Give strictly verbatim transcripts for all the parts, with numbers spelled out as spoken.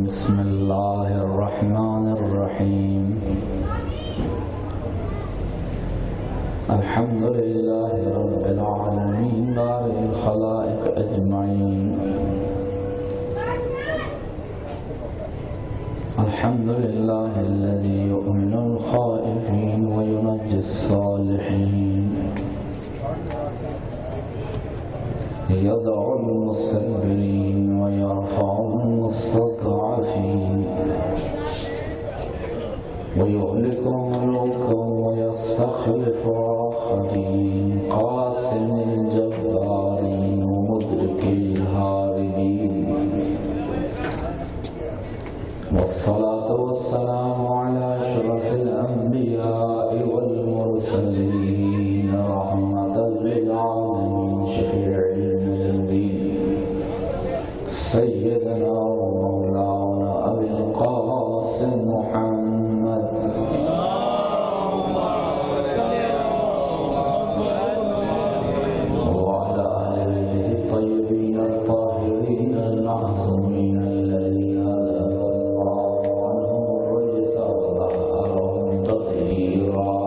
بسم الله الرحمن الرحيم الحمد لله رب العالمين بارئ الخلائق أجمعين الحمد لله الذي يؤمن الخائفين وينجي الصالحين يدعو المستكبرين ويرفع المستضعفين ويهلك ملوكا ويستخلف آخرين قاسم الجبارين ومدرك الهاربين والصلاة والسلام على أشرف الأنبياء والمرسلين رحمة للعالمين شفيع سيدنا ومولانا أبي القاسم محمد وعلى أهل بيته الطيبين الطاهرين المعصومين الذين أذهب الله عنهم الرجس وطهرهم تطهيرا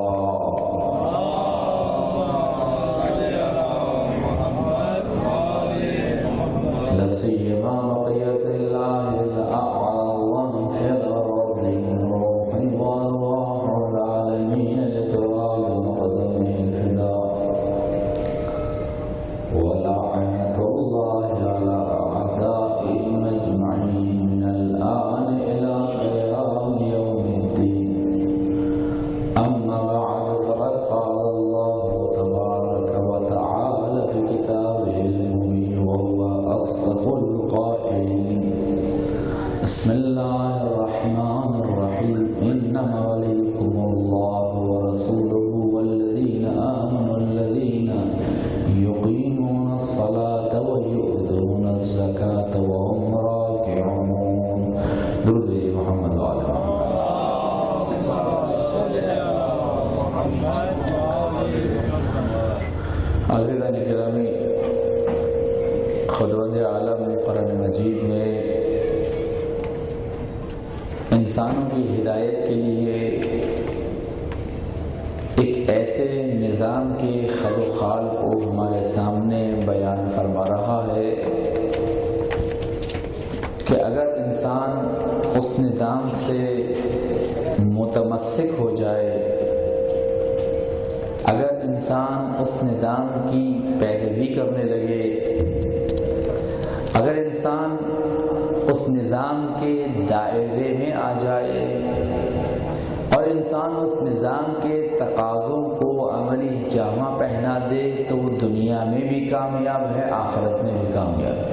لسيما بقية الله الأعظم في الأرض من روح وأرواح العالمين لتراب قدمه الفداء ولعنة الله على أعدائهم أجمعين من الآن إلى قيام يوم الدين أما بعد فقد قال الله تبارك وتعالى في كتابه المبين وهو أصدق القائلين بسم الله الرحمن الرحيم إنما وليكم الله ورسوله والذين آمنوا الذين يقيمون الصلاة ويؤتون الزكاة وهم راكعون درود محمد وعلى عزیزان گرامی، خداوند عالم قرآن مجید میں انسانوں کی ہدایت کے لیے ایک ایسے نظام کے خد و خال کو ہمارے سامنے بیان فرما رہا ہے کہ اگر انسان اس نظام سے متمسک ہو جائے، اگر انسان اس نظام کی پیروی کرنے لگے، اگر انسان اس نظام کے دائرے میں آ جائے اور انسان اس نظام کے تقاضوں کو عملی جامہ پہنا دے تو وہ دنیا میں بھی کامیاب ہے، آخرت میں بھی کامیاب ہے۔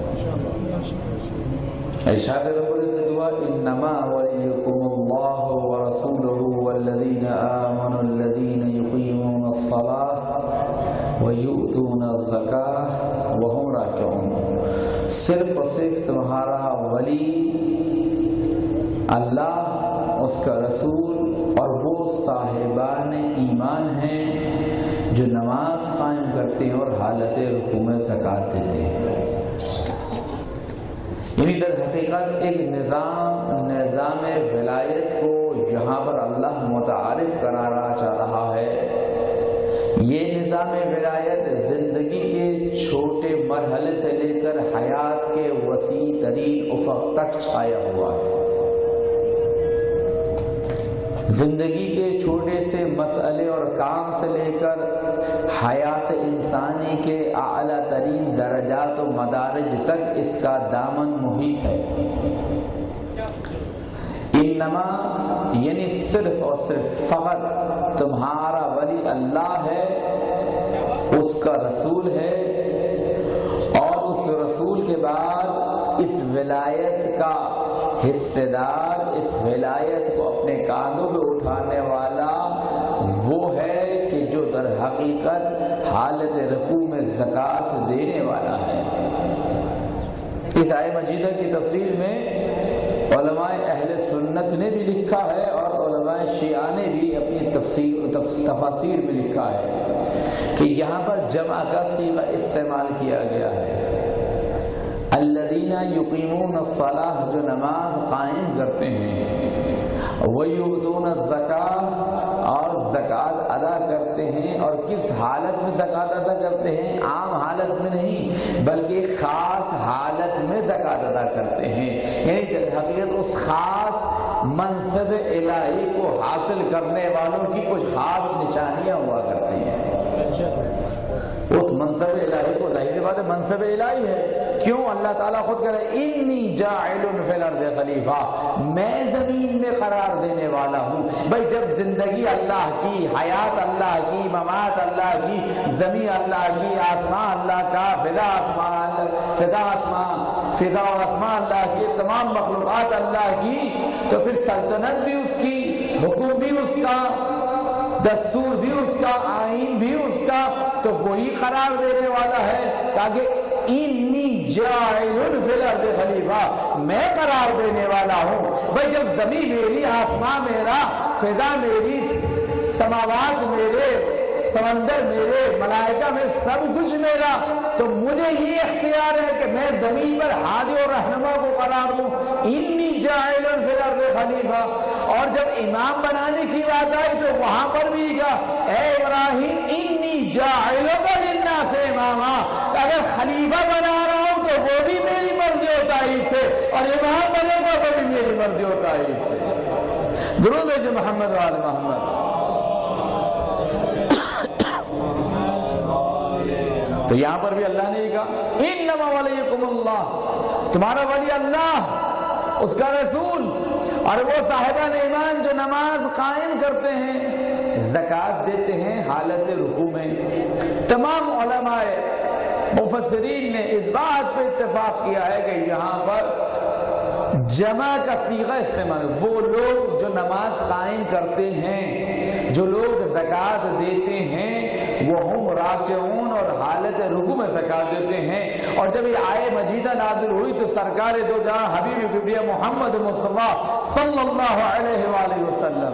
ارشاد رب العزت انما وليكم الله ورسوله والذين آمنوا الذين يقيمون الصلاة ويؤتون الزكاة وهم راكعون، صرف اور صرف تمہارا ولی اللہ، اس کا رسول اور وہ صاحبان ایمان ہیں جو نماز قائم کرتے ہیں اور حالت رکوع میں زکوٰۃ دیتے ہیں۔ یعنی در حقیقت ایک نظام نظام ولایت کو یہاں پر اللہ متعارف کرانا چاہ رہا ہے۔ یہ نظام ولایت زندگی کے چھوٹے مرحلے سے لے کر حیات کے وسیع ترین افق تک چھایا ہوا ہے۔ زندگی کے چھوٹے سے مسئلے اور کام سے لے کر حیات انسانی کے اعلیٰ ترین درجات و مدارج تک اس کا دامن محیط ہے۔ انما یعنی صرف اور صرف فقط تمہارا ولی اللہ ہے، اس کا رسول ہے، اور اس رسول کے بعد اس ولایت کا حصے دار، اس ولایت کو اپنے کاندھوں پہ اٹھانے والا وہ ہے کہ جو در حقیقت حالت رکوع میں زکوٰۃ دینے والا ہے۔ اس آیت مجیدہ کی تفسیر میں علماء اہل سنت نے بھی لکھا ہے اور علماء شیعہ نے بھی اپنی تفسیر تفاسیر میں لکھا ہے کہ یہاں پر جمع کا صیغہ استعمال کیا گیا ہے۔ الذین یقیمون الصلاۃ، جو نماز قائم کرتے ہیں، ویؤتون الزکاۃ، اور زکوٰۃ ادا کرتے ہیں. اور کس حالت میں زکوٰۃ ادا کرتے ہیں؟ عام حالت میں نہیں بلکہ خاص حالت میں زکوٰۃ ادا کرتے ہیں. یعنی در حقیقت اس خاص منصب الہی کو حاصل کرنے والوں کی کچھ خاص نشانیاں ہوا کرتی ہیں. اس منصب الہی کو، ظاہر بات ہے منصب الہی ہے. کیوں؟ اللہ تعالیٰ خود کہہ رہے ہیں انی جاعل فی الارض خلیفہ، میں زمین میں قرار دینے والا ہوں. بھائی جب زندگی اللہ کی، حیات اللہ کی، ممات اللہ کی، زمین اللہ کی، آسمان اللہ کا، فضا آسمان فضا آسمان فضا و آسمان اللہ کی، تمام مخلوقات اللہ کی، تو پھر سلطنت بھی اس کی، حکم بھی اس کا، دستور بھی اس کا، آئین بھی اس کا، تو وہی قرار دینے والا ہے. تاکہ انی جاعل فی الارض خلیفہ، میں قرار دینے والا ہوں. بھائی جب زمین میری، آسمان میرا، فضا میری، سماوات میرے، سمندر میرے، ملائکہ میں، سب کچھ میرا، تو مجھے یہ اختیار ہے کہ میں زمین پر ہادی اور رہنما کو قرار دوں. انی جاعل فی الارض خلیفہ. اور جب امام بنانے کی بات آئی تو وہاں پر بھی کہا اے ابراہیم انی جاعلک للناس اماما، اگر خلیفہ بنا رہا ہوں تو وہ بھی میری مرضی و تعیین سے، اور امام بنے گا وہ بھی میری مرضی و تعیین سے. درود بھیجو محمد و آل محمد. تو یہاں پر بھی اللہ نے یہ کہا انما ولیکم اللہ، تمہارا ولی اللہ، اس کا رسول، اور وہ صاحبان ایمان جو نماز قائم کرتے ہیں، زکوٰۃ دیتے ہیں حالت رکوع میں. تمام علماء مفسرین نے اس بات پہ اتفاق کیا ہے کہ یہاں پر جمع کا صیغہ استعمال، وہ لوگ جو نماز قائم کرتے ہیں، جو لوگ زکوٰۃ دیتے ہیں، وہ ہم راکعون، اور حالت رکوع میں زکوٰۃ دیتے ہیں. اور جب یہ آیت مجیدہ نازل ہوئی تو سرکار دو جہاں حبیب کبریا محمد مصطفیٰ صلی اللہ علیہ وآلہ وسلم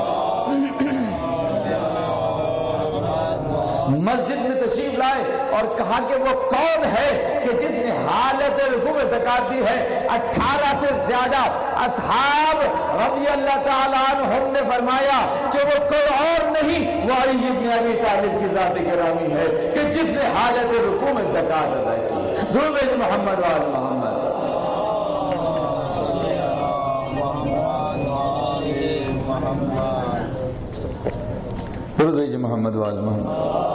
مسجد میں تشریف لائے اور کہا کہ وہ کون ہے کہ جس نے حالت رکوع میں زکوٰۃ دی ہے. اٹھارہ سے زیادہ اصحاب رضی اللہ تعالیٰ عنہم نے فرمایا کہ وہ کوئی اور نہیں، وہ علی بن ابی طالب کی ذات گرامی ہے کہ جس نے حالت رکوع میں زکوٰۃ ادا کی. درود بھیجو محمد و آل محمد. درود بھیجو محمد و آل محمد.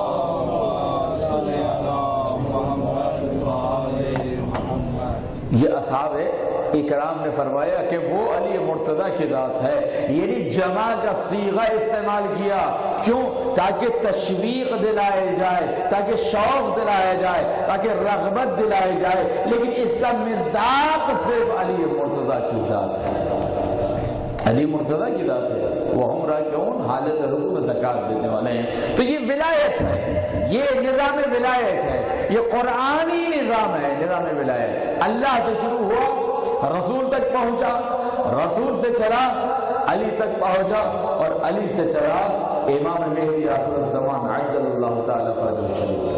یہ اصحاب اکرام نے فرمایا کہ وہ علی مرتضیٰ کی ذات ہے. یعنی جمع کا صیغہ استعمال کیا. کیوں؟ تاکہ تشویق دلائے جائے، تاکہ شوق دلایا جائے، تاکہ رغبت دلائی جائے. لیکن اس کا مذاق صرف علی مرتضیٰ کی ذات ہے، علی مرتضیٰ کی ذات ہے. وہ ہم راکعون، حالت رکوع میں زکوٰۃ دینے والے ہیں. تو یہ ولایت ہے، یہ نظام ولایت ہے، یہ قرآنی نظام ہے. نظام ولایت اللہ سے شروع ہوا، رسول تک پہنچا، رسول سے چلا علی تک پہنچا، اور علی سے چلا امام مہدی آخر الزمان عجل اللہ تعالی فرجہ الشریف.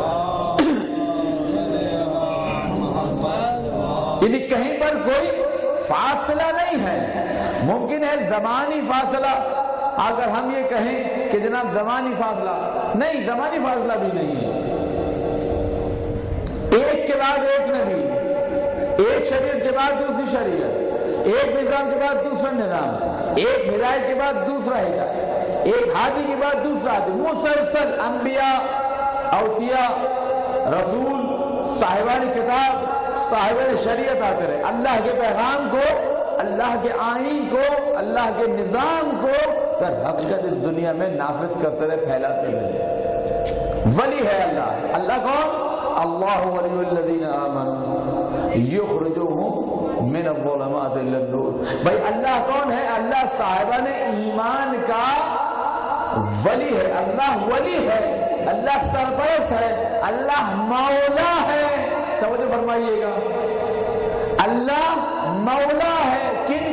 یعنی کہیں پر کوئی فاصلہ نہیں ہے. ممکن ہے زمانی فاصلہ، اگر ہم یہ کہیں کہ جناب زمانی فاصلہ نہیں، زمانی فاصلہ بھی نہیں ہے. ایک کے بعد ایک نبی، ایک شریعت کے بعد دوسری شریعت، ایک نظام کے بعد دوسرا نظام، ایک ہدایت کے بعد دوسرا ہدایت، ایک ہادی کے بعد دوسرا ہادی. مسلسل انبیاء، اوصیاء، رسول، صاحبان کتاب، صاحبان شریعت آتے رہے. اللہ کے پیغام کو، اللہ کے آئین کو، اللہ کے نظام کو در حقیقت اس دنیا میں نافذ کرتے رہے، پھیلاتے رہے. ولی ہے اللہ. اللہ کون؟ اللہ ولی الذین آمنوا یخرجوہم من الظلمات الی النور. بھائی اللہ کون ہے؟ اللہ صاحبان ایمان کا ولی ہے. اللہ ولی ہے، اللہ سرپرست ہے، اللہ مولا ہے. توجہ فرمائیے گا، اللہ مولا ہے. کن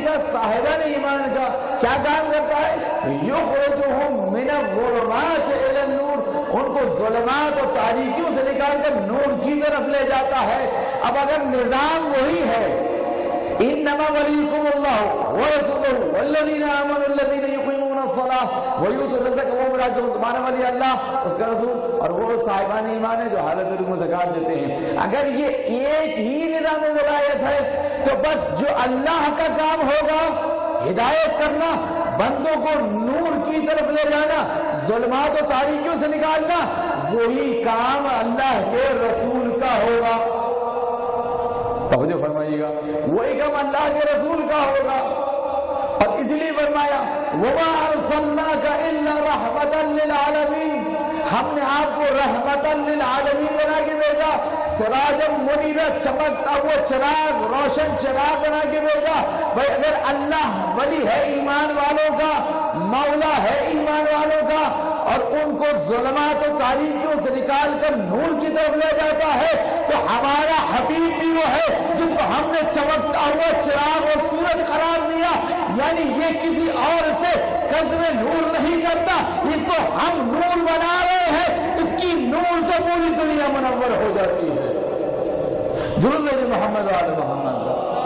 کا صاحبان ایمان کا کیا کام کرتا ہے؟ یخرجہم من الظلمات الی النور، ان کو ظلمات اور تاریکیوں سے نکال کر نور کی طرف لے جاتا ہے۔ اب اگر نظام وہی ہے، انما ولیکم اللہ ورسولہ والذین آمنوا الذین یقیمون الصلاۃ ویؤتون الزکاۃ وهم راجعون، تمہارا ولی اللہ، اس کا رسول اور وہ صاحبان ایمان ہے جو حالت رکوع میں زکات دیتے ہیں۔ اگر یہ ایک ہی نظام ولایت ہے تو بس جو اللہ کا کام ہوگا ہدایت کرنا، بندوں کو نور کی طرف لے جانا، ظلمات و تاریکیوں سے نکالنا، وہی کام اللہ کے رسول کا ہوگا۔ توجہ فرمائیے گا، وہی کام اللہ کے رسول کا ہوگا۔ اور اس لیے فرمایا وَمَا أَرْسَلْنَاكَ إِلَّا رَحْمَةً لِّلْعَالَمِينَ، ہم نے آپ کو رحمتاً للعالمین بنا کے بھیجا، سراجم منیرا، چمکتا ہوا چراغ، روشن چراغ بنا کے بھیجا۔ بھائی اگر اللہ ولی ہے ایمان والوں کا، مولا ہے ایمان والوں کا، اور ان کو ظلمات و تاریکیوں سے نکال کر نور کی طرف لے جاتا ہے، تو ہمارا حبیب بھی وہ ہے جس کو ہم نے چمکتا ہوا چراغ اور سورج قرار دیا۔ یعنی یہ کسی اور سے قزم نور نہیں کرتا، اس کو ہم نور بنا رہے ہیں، اس کی نور سے پوری دنیا منور ہو جاتی ہے۔ درود ہے محمد آل محمد۔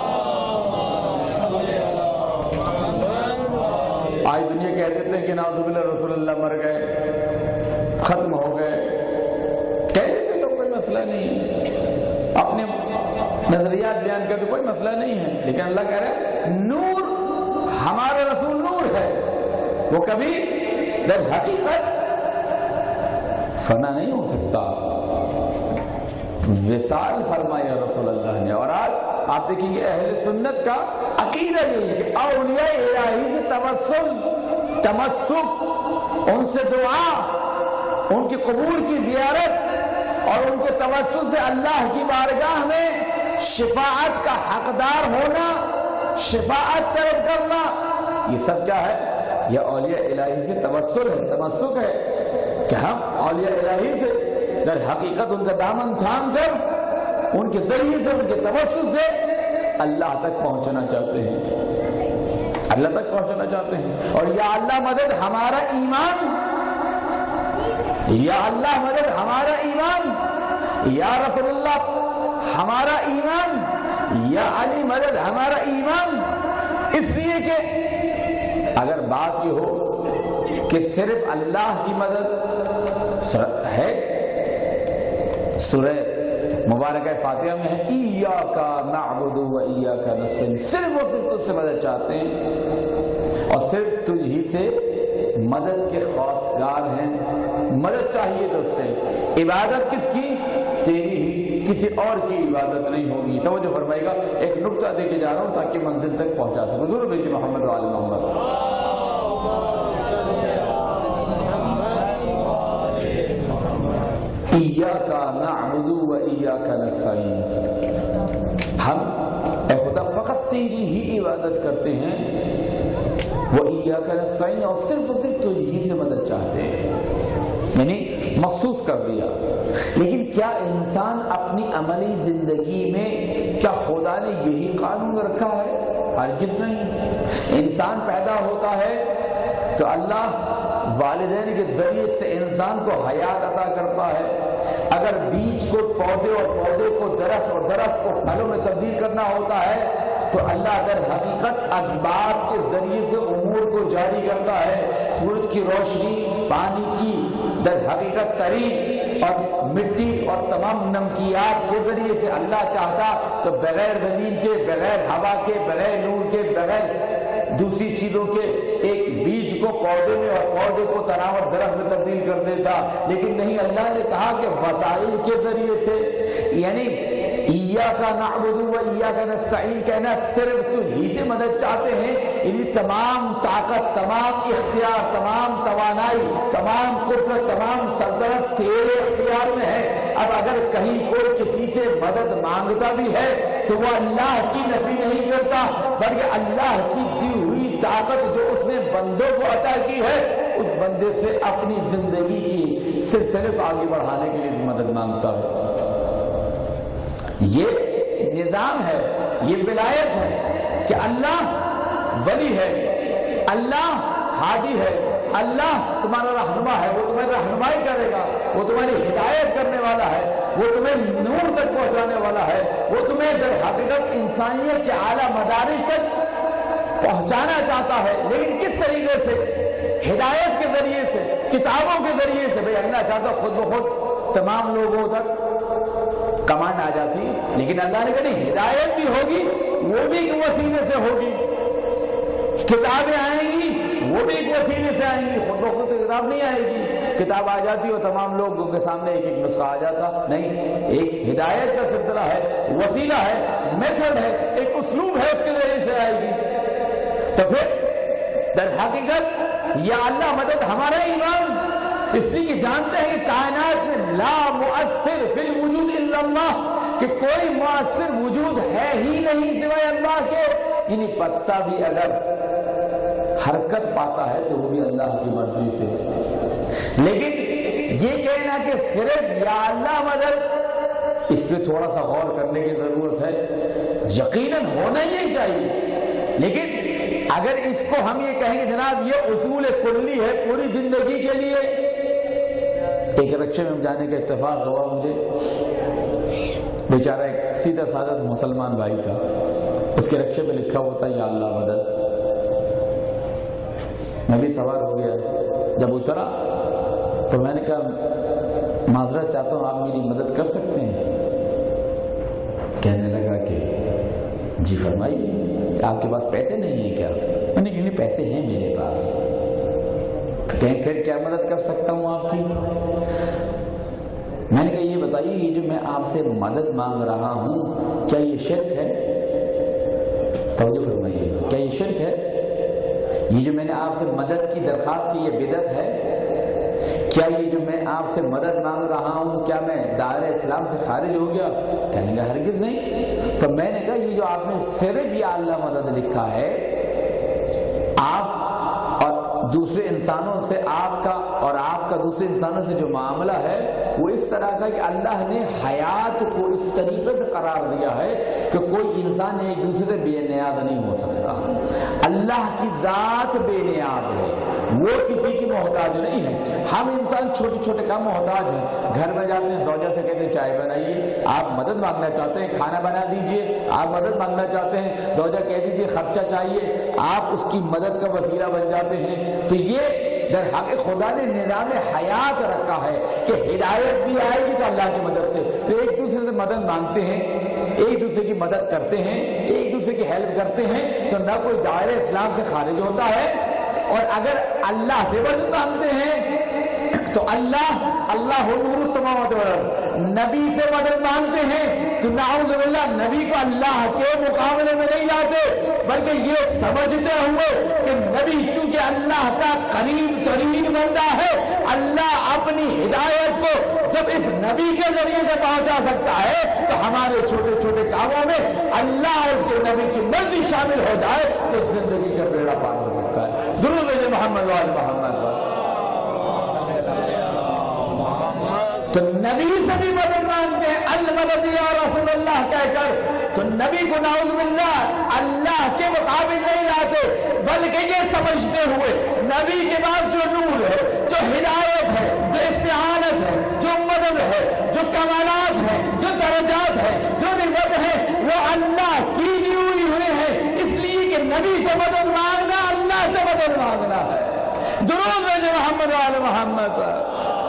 آج دنیا کہہ دیتے ہیں کہ نعوذ باللہ رسول اللہ مر گئے، ختم ہو گئے، کہہ دیتے لوگ کوئی مسئلہ نہیں ہے، اپنے نظریات بیان کرتے کوئی مسئلہ نہیں ہے، لیکن اللہ کہہ رہا ہے نور، ہمارا رسول نور ہے، وہ کبھی در حقیقت فنا نہیں ہو سکتا۔ وصال فرمایا رسول اللہ نے۔ اور آج آپ دیکھیں گے اہل سنت کا عقیدہ یہی ہے کہ اولیاء الہی سے توسل، تمسک، ان سے دعا، ان کی قبور کی زیارت اور ان کے توسل سے اللہ کی بارگاہ میں شفاعت کا حقدار ہونا، شفاعت طلب کرنا، یہ سب کیا ہے؟ یہ اولیاء الہی سے توسل ہے، تمسک ہے کہ ہم اولیاء الہی سے در حقیقت ان کا دامن تھام کر ان کے ذریعے سے، ان کے توسل سے اللہ تک پہنچنا چاہتے ہیں، اللہ تک پہنچنا چاہتے ہیں۔ اور یا اللہ مدد ہمارا ایمان، یا اللہ مدد ہمارا ایمان، یا رسول اللہ ہمارا ایمان، یا علی مدد ہمارا ایمان۔ اس لیے کہ اگر بات یہ ہو کہ صرف اللہ کی مدد ہے، سورہ مبارکہ فاتحہ میں ہے ایاک نعبد و ایاک نستعین، صرف اور صرف تجھ سے مدد چاہتے ہیں اور صرف تجھ ہی سے مدد کے خواستگار ہیں، مدد چاہیے تجھ سے۔ عبادت کس کی؟ تیری ہی، کسی اور کی عبادت نہیں ہوگی۔ توجہ فرمائے گا، ایک نقطہ دے کے جا رہا ہوں تاکہ منزل تک پہنچا سکوں۔ درود بھیجے محمد و آل محمد۔ ایاک نعبد و ایاک نستعین، ہم اے خدا فقط تیری ہی عبادت کرتے ہیں، وہ ایاک نستعین، اور صرف اور صرف تجھ ہی سے مدد چاہتے ہیں، یعنی مخصوص کر دیا۔ لیکن کیا انسان اپنی عملی زندگی میں کیا خدا نے یہی قانون رکھا ہے؟ ہرگز نہیں۔ انسان پیدا ہوتا ہے تو اللہ والدین کے ذریعے سے انسان کو حیات عطا کرتا ہے۔ اگر بیج کو پودے اور پودے کو درخت اور درخت کو پھلوں میں تبدیل کرنا ہوتا ہے تو اللہ در حقیقت اسباب کے ذریعے سے امور کو جاری کرتا ہے۔ سورج کی روشنی، پانی کی در حقیقت ترین اور مٹی اور تمام نمکیات کے ذریعے سے اللہ چاہتا تو بغیر زمین کے، بغیر ہوا کے، بغیر نور کے، بغیر دوسری چیزوں کے ایک بیج کو پودے میں اور پودے کو تناور درخت میں تبدیل کر دیتا، لیکن نہیں، اللہ نے کہا کہ وسائل کے ذریعے سے، یعنی ایاک نعبد و ایاک نستعین کہنا صرف تجھ ہی سے مدد چاہتے ہیں، یعنی تمام طاقت، تمام اختیار، تمام توانائی، تمام قدرت، تمام سلطنت تیرے اختیار میں ہے۔ اب اگر کہیں کوئی کسی سے مدد مانگتا بھی ہے تو وہ اللہ کی نفی نہیں کرتا، بلکہ اللہ کی دی ہوئی طاقت جو اس نے بندوں کو عطا کی ہے، اس بندے سے اپنی زندگی کی سلسلے کو آگے بڑھانے کے لیے مدد مانگتا ہے۔ یہ نظام ہے، یہ ولایت ہے کہ اللہ ولی ہے، اللہ ہادی ہے، اللہ تمہارا رہنما ہے، وہ تمہیں رہنمائی کرے گا، وہ تمہاری ہدایت کرنے والا ہے، وہ تمہیں نور تک پہنچانے والا ہے، وہ تمہیں در حقیقت انسانیت کے اعلیٰ مدارج تک پہنچانا چاہتا ہے، لیکن کس طریقے سے؟ ہدایت کے ذریعے سے، کتابوں کے ذریعے سے۔ بھئی اللہ چاہتا خود بخود تمام لوگوں تک کمانڈ آ جاتی، لیکن اللہ نے کہا نہیں، ہدایت بھی ہوگی، وہ بھی ایک وسیلے سے ہوگی، کتابیں آئیں گی وہ بھی ایک وسیلے سے آئیں گی، خود بخود کتاب نہیں آئے گی، کتاب آ جاتی اور تمام لوگوں کے سامنے ایک ایک نسخہ آ جاتا، نہیں، ایک ہدایت کا سلسلہ ہے، وسیلہ ہے، میتھڈ ہے، ایک اسلوب ہے، اس کے ذریعے سے آئے گی۔ تو پھر در حقیقت یا اللہ مدد ہمارا ایمان، اس لیے کہ جانتے ہیں کہ کائنات میں لا مؤثر فی الوجود الا اللہ، کہ کوئی مؤثر وجود ہے ہی نہیں سوائے اللہ کے، یعنی پتا بھی اگر حرکت پاتا ہے تو وہ بھی اللہ کی مرضی سے۔ لیکن یہ کہنا کہ صرف یا اللہ مدد، اس پہ تھوڑا سا غور کرنے کی ضرورت ہے، یقیناً ہونا ہی چاہیے، لیکن اگر اس کو ہم یہ کہیں گے جناب یہ اصول کلی ہے پوری زندگی کے لیے، ایک رکشے میں جانے کا اتفاق ہوا مجھے، بیچارہ ایک سیدھا سادہ مسلمان بھائی تھا، اس کے رکشے پہ لکھا ہوتا یا اللہ مدد۔ میں بھی سوار ہو گیا، جب اترا تو میں نے کہا معذرت چاہتا ہوں، آپ میری مدد کر سکتے ہیں؟ کہنے لگا کہ جی فرمائیے، آپ کے پاس پیسے نہیں ہیں کیا؟ میں نے کہا نہیں پیسے ہیں میرے پاس۔ کہیں پھر کیا مدد کر سکتا ہوں آپ کی؟ میں نے کہا یہ بتائیے یہ جو میں آپ سے مدد مانگ رہا ہوں کیا یہ شرک ہے؟ توجہ فرمائیے، کیا یہ شرک ہے؟ یہ جو میں نے آپ سے مدد کی درخواست کی یہ بدعت ہے؟ کیا یہ جو میں آپ سے مدد مانگ رہا ہوں کیا میں دائرہ اسلام سے خارج ہو گیا؟ کہنے کا ہرگز نہیں۔ تو میں نے کہا یہ جو آپ نے صرف یا اللہ مدد لکھا ہے، آپ اور دوسرے انسانوں سے آپ کا اور آپ کا دوسرے انسانوں سے جو معاملہ ہے وہ اس طرح کا کہ اللہ نے حیات کو اس طریقے سے قرار دیا ہے کہ کوئی انسان ایک دوسرے سے بے نیاز نہیں ہو سکتا۔ اللہ کی ذات بے نیاز ہے، وہ کسی کی محتاج نہیں ہے۔ ہم انسان چھوٹے چھوٹے کام محتاج ہیں، گھر میں جاتے ہیں زوجہ سے کہتے ہیں چائے بنائیے، آپ مدد مانگنا چاہتے ہیں کھانا بنا دیجئے، آپ مدد مانگنا چاہتے ہیں زوجہ کہہ دیجئے خرچہ چاہیے، آپ اس کی مدد کا وسیلہ بن جاتے ہیں۔ تو یہ در حق خدا نے نظام حیات رکھا ہے کہ ہدایت بھی آئے گی تو اللہ کی مدد سے، تو ایک دوسرے سے مدد مانگتے ہیں، ایک دوسرے کی مدد کرتے ہیں، ایک دوسرے کی ہیلپ کرتے ہیں، تو نہ کوئی دائرہ اسلام سے خارج ہوتا ہے۔ اور اگر اللہ سے مدد مانگتے ہیں تو اللہ اللہ نور السماوات والارض، نبی سے مدد مانگتے ہیں تو نعوذ باللہ نبی کو اللہ کے مقابلے میں نہیں لاتے، بلکہ یہ سمجھتے ہوئے کہ نبی چونکہ اللہ کا قریب ترین بندہ ہے، اللہ اپنی ہدایت کو جب اس نبی کے ذریعے سے پہنچا سکتا ہے تو ہمارے چھوٹے چھوٹے کاموں میں اللہ اور اس کے نبی کی مرضی شامل ہو جائے تو زندگی کا بیڑا پار ہو سکتا ہے۔ درود محمد و آل محمد۔ تو نبی سے بھی مدد مانگتے ہیں، المدد یا رسول اللہ کہہ کر، تو نبی کو نعوذ باللہ اللہ کے مقابل نہیں لاتے، بلکہ یہ سمجھتے ہوئے نبی کے بعد جو نور ہے، جو ہدایت ہے، جو استعانت ہے، جو مدد ہے، جو کمالات ہیں، جو درجات ہیں، جو رفعت ہے، وہ اللہ کی دی ہوئی ہوئی ہے، اس لیے کہ نبی سے مدد مانگنا اللہ سے مدد مانگنا ہے۔ درود بھیجے محمد و آل محمد پر۔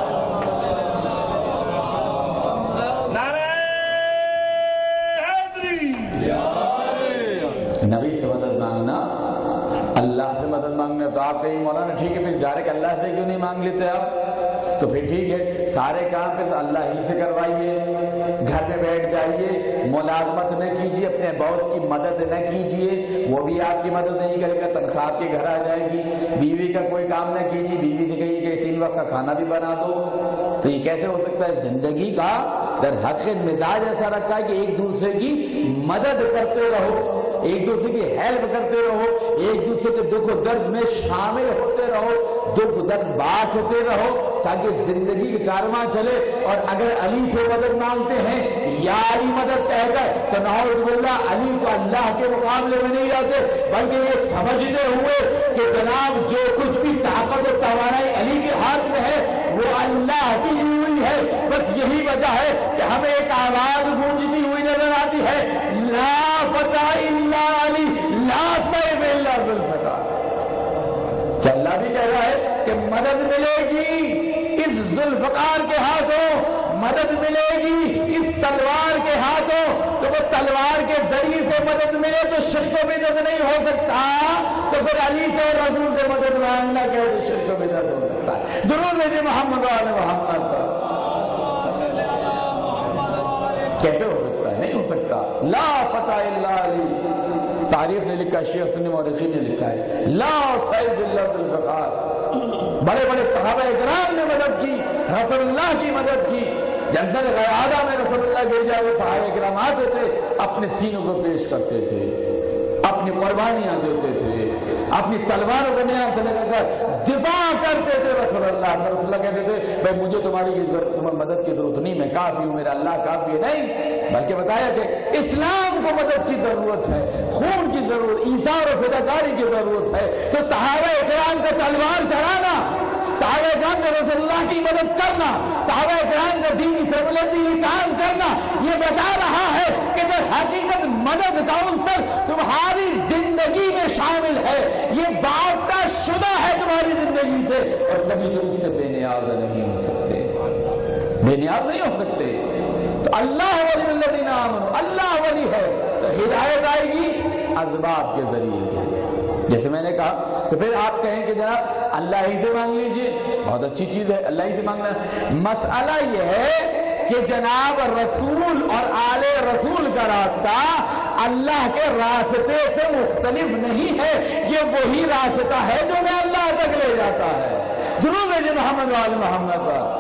نبی سے مدد مانگنا، اللہ سے مدد مانگنا، تو آپ کہیں مولانا ٹھیک ہے پھر ڈائریکٹ اللہ سے کیوں نہیں مانگ لیتے آپ؟ تو پھر ٹھیک ہے سارے کام پھر اللہ ہی سے کروائیے، گھر میں بیٹھ جائیے، ملازمت نہ کیجیے، اپنے باس کی مدد نہ کیجیے، وہ بھی آپ کی مدد نہیں کرے گا، تنخواہ آپ کے گھر آ جائے گی۔ بیوی کا کوئی کام نہ کیجیے، بیوی سے کہیے کہ تین وقت کا کھانا بھی بنا دو، تو یہ کیسے ہو سکتا ہے؟ زندگی کا در حقیقت مزاج ایسا رکھا ہے کہ ایک دوسرے کی مدد کرتے رہو۔ ایک دوسرے کی ہیلپ کرتے رہو، ایک دوسرے کے دکھ و درد میں شامل ہوتے رہو، دکھ درد بانٹتے رہو تاکہ زندگی کا کارواں چلے۔ اور اگر علی سے مدد مانگتے ہیں یا علی مدد کہہ کر تو نعوذ باللہ علی کو اللہ کے مقابلے میں نہیں رہتے، بلکہ یہ سمجھتے ہوئے کہ جناب جو کچھ بھی طاقت و توانائی علی کے ہاتھ میں ہے وہ اللہ کی دی ہوئی ہے۔ بس یہی وجہ ہے کہ ہمیں ایک آواز گونجتی ہوئی نظر آتی ہے، لا فتح الا علی لا سیف الا ذوالفقار۔ کیا اللہ بھی کہہ رہا ہے کہ مدد ملے گی اس ذوالفقار کے ہاتھوں، مدد ملے گی اس تلوار کے ہاتھوں، تو وہ تلوار کے ذریعے سے مدد ملے تو شرک و بدعت نہیں ہو سکتا، تو پھر علی سے اور رسول سے مدد مانگنا کیا تو شرک و بدعت ہو سکتا ہے۔ درود بھیجئے محمد و آل محمد پر۔ کیسے ہو سکتا ہے؟ نہیں ہو سکتا۔ لا فتح الا علی، تاریخ نے لکھا ہے، شیعہ سنی مورخین نے لکھا ہے، لا سیف الا ذوالفقار۔ بڑے بڑے صحابہ اکرام نے مدد کی، رسول اللہ کی مدد کی۔ جنگل غیادہ میں رسول اللہ کے جائے وہ صحابہ اکرام آتے تھے، اپنے سینوں کو پیش کرتے تھے، اپنی قربانیاں دیتے تھے، اپنی تلواروں کو نیام سے لگا کر دفاع کرتے تھے رسول اللہ۔ رسول اللہ کہتے تھے بھائی مجھے تمہاری تمہیں مدد کی ضرورت نہیں، میں کافی ہوں، میرا اللہ کافی ہے۔ نہیں، بلکہ بتایا کہ اسلام کو مدد کی ضرورت ہے، خون کی ضرورت، ایثار و فداکاری کی ضرورت ہے۔ تو صحابہ اکرام کا تلوار چڑھانا، صحابہ اکرام کا رسول اللہ کی مدد کرنا، صحابہ اکرام کا دینی سہولتی کام کرنا، یہ بتا رہا ہے کہ در حقیقت مدد کا عنصر تمہاری زندگی میں شامل ہے، یہ بافتہ شدہ ہے تمہاری زندگی سے، اور کبھی تم اس سے بے نیاز نہیں ہو سکتے، بے نیاز نہیں ہو سکتے۔ تو اللہ ولی الذین آمنوا، اللہ ولی ہے تو ہدایت آئے گی اسباب کے ذریعے سے، جیسے میں نے کہا۔ تو پھر آپ کہیں کہ جناب اللہ ہی سے مانگ لیجئے، بہت اچھی چیز ہے اللہ ہی سے مانگنا۔ مسئلہ یہ ہے کہ جناب رسول اور آل رسول کا راستہ اللہ کے راستے سے مختلف نہیں ہے، یہ وہی راستہ ہے جو میں اللہ تک لے جاتا ہے۔ درود بھیجئے محمد و آل محمد پر۔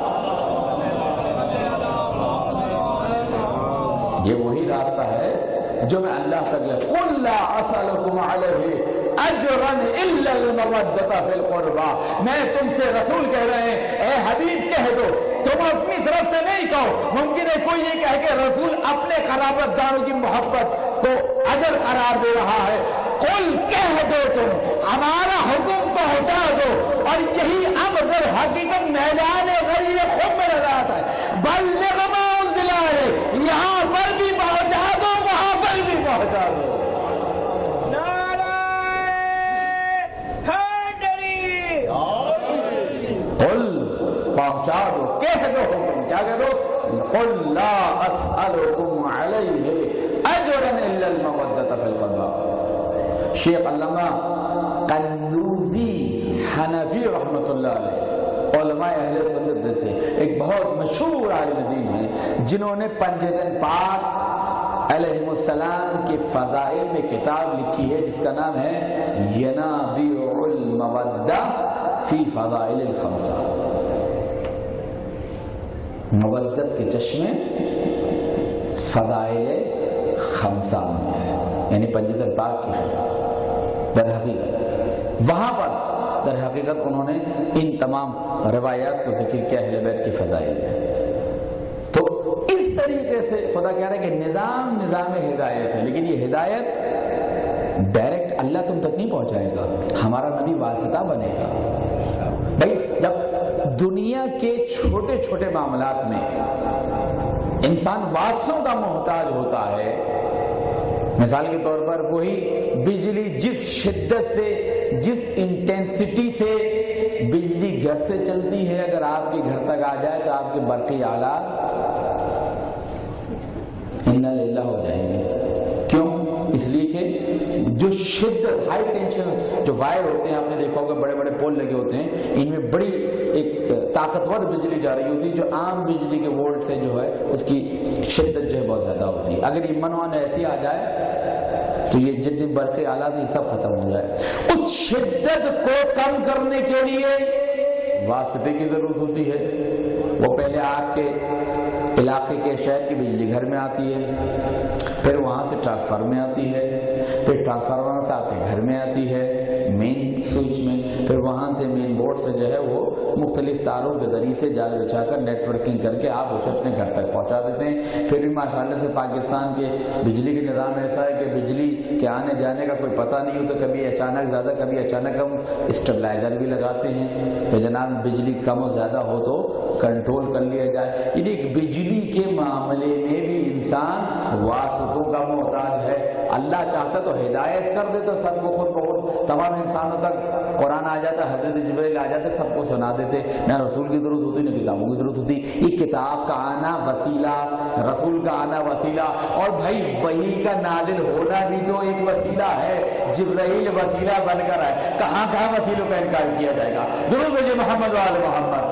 یہ وہی راستہ ہے جو میں اللہ تک لے۔ قُلْ لَا أَسْأَلُكُمْ عَلَيْهِ اجرن الا المودۃ فی القربى، میں تم سے رسول کہہ رہے ہیں اے حبیب کہہ دو، تم اپنی طرف سے نہیں کہو۔ ممکن ہے کوئی یہ کہے کہ رسول اپنے قرابت داروں کی محبت کو اجر قرار دے رہا ہے۔ قل کہہ دو تم ہمارا حکم پہنچا دو، اور یہی امر در حقیقت میدان غریب خود میں نظر آتا ہے۔ بلغ ما انزل الیک، یہاں پر بھی پہنچا دو، وہاں پر بھی پہنچا دو۔ پہنچا دو، کہہ دو حکم، کیا کہہ دو؟ قل لا اسألکم علیہ اجرا الا المودۃ فی القربى۔ شیخ علامہ قندوزی حنفی رحمۃ اللہ علیہ علماء اہل سنت میں سے ایک بہت مشہور عالم دین ہیں، جنہوں نے پنجتن پاک علیہ السلام کے فضائل میں کتاب لکھی ہے جس کا نام ہے ینابیع المودہ فی فضائل الخمسہ، مودت کے چشمے فضائل خمسہ میں ہے، یعنی پنجتن پاک کی ہے۔ در حقیقت وہاں پر در حقیقت انہوں نے ان تمام روایات کو ذکر کیا اہل بیت کے فضائل میں۔ تو اس طریقے سے خدا کہہ رہا ہے کہ نظام نظام ہدایت ہے، لیکن یہ ہدایت ڈائریکٹ اللہ تم تک نہیں پہنچائے گا، ہمارا نبی واسطہ بنے گا۔ بھائی جب دنیا کے چھوٹے چھوٹے معاملات میں انسان واسطوں کا محتاج ہوتا ہے، مثال کے طور پر وہی بجلی جس شدت سے جس انٹینسٹی سے بجلی گھر سے چلتی ہے، اگر آپ کے گھر تک آ جائے تو آپ کے برقی آلات انا للہ ہو جائیں گے۔ کیوں؟ اس لیے کہ جو شدت ہائی ٹینشن جو وائر ہوتے ہیں، آپ نے دیکھا ہوگا بڑے بڑے پول لگے ہوتے ہیں، ان میں بڑی ایک طاقتور بجلی جا رہی ہوتی ہے جو عام بجلی کے وولٹ سے جو ہے اس کی شدت جو ہے بہت زیادہ ہوتی ہے۔ اگر یہ منوان ایسی آ جائے تو یہ جتنے برقی آلات یہ سب ختم ہو جائے۔ اس شدت کو کم کرنے کے لیے واسطے کی ضرورت ہوتی ہے۔ وہ پہلے آپ کے علاقے کے شہر کی بجلی گھر میں آتی ہے، پھر وہاں سے ٹرانسفارمر میں آتی ہے، پھر ٹرانسفارمر سے آپ کے گھر میں آتی ہے مین سوئچ میں، پھر وہاں سے مین بورڈ سے جو ہے وہ مختلف تاروں کے ذریعے سے جال بچھا کر نیٹ ورکنگ کر کے آپ اسے اپنے گھر تک پہنچا دیتے ہیں۔ پھر بھی ماشاءاللہ سے پاکستان کے بجلی کے نظام ایسا ہے کہ بجلی کے آنے جانے کا کوئی پتہ نہیں ہو، تو کبھی اچانک زیادہ کبھی اچانک ہم اسٹیبلائزر بھی لگاتے ہیں کہ جناب بجلی کم و زیادہ ہو تو کنٹرول کر لیا جائے۔ یعنی بجلی کے معاملے میں بھی انسان واسطوں کا محتاج ہے۔ اللہ چاہتا تو ہدایت کر دیتا سب کو خود بخود، تمام انسانوں تک قرآن آ جاتا، حضرت جبریل آ جاتے، سب کو سنا دیتے، نہ رسول کی ضرورت ہوتی نہ کتابوں کی ضرورت ہوتی۔ یہ کتاب کا آنا وسیلہ، رسول کا آنا وسیلہ، اور بھائی وحی کا نازل ہونا بھی تو ایک وسیلہ ہے۔ جبرائیل وسیلہ بن کر آئے، کہاں کہاں وسیلوں کا انکار کیا جائے گا۔ درود بھیجے محمد وآل محمد۔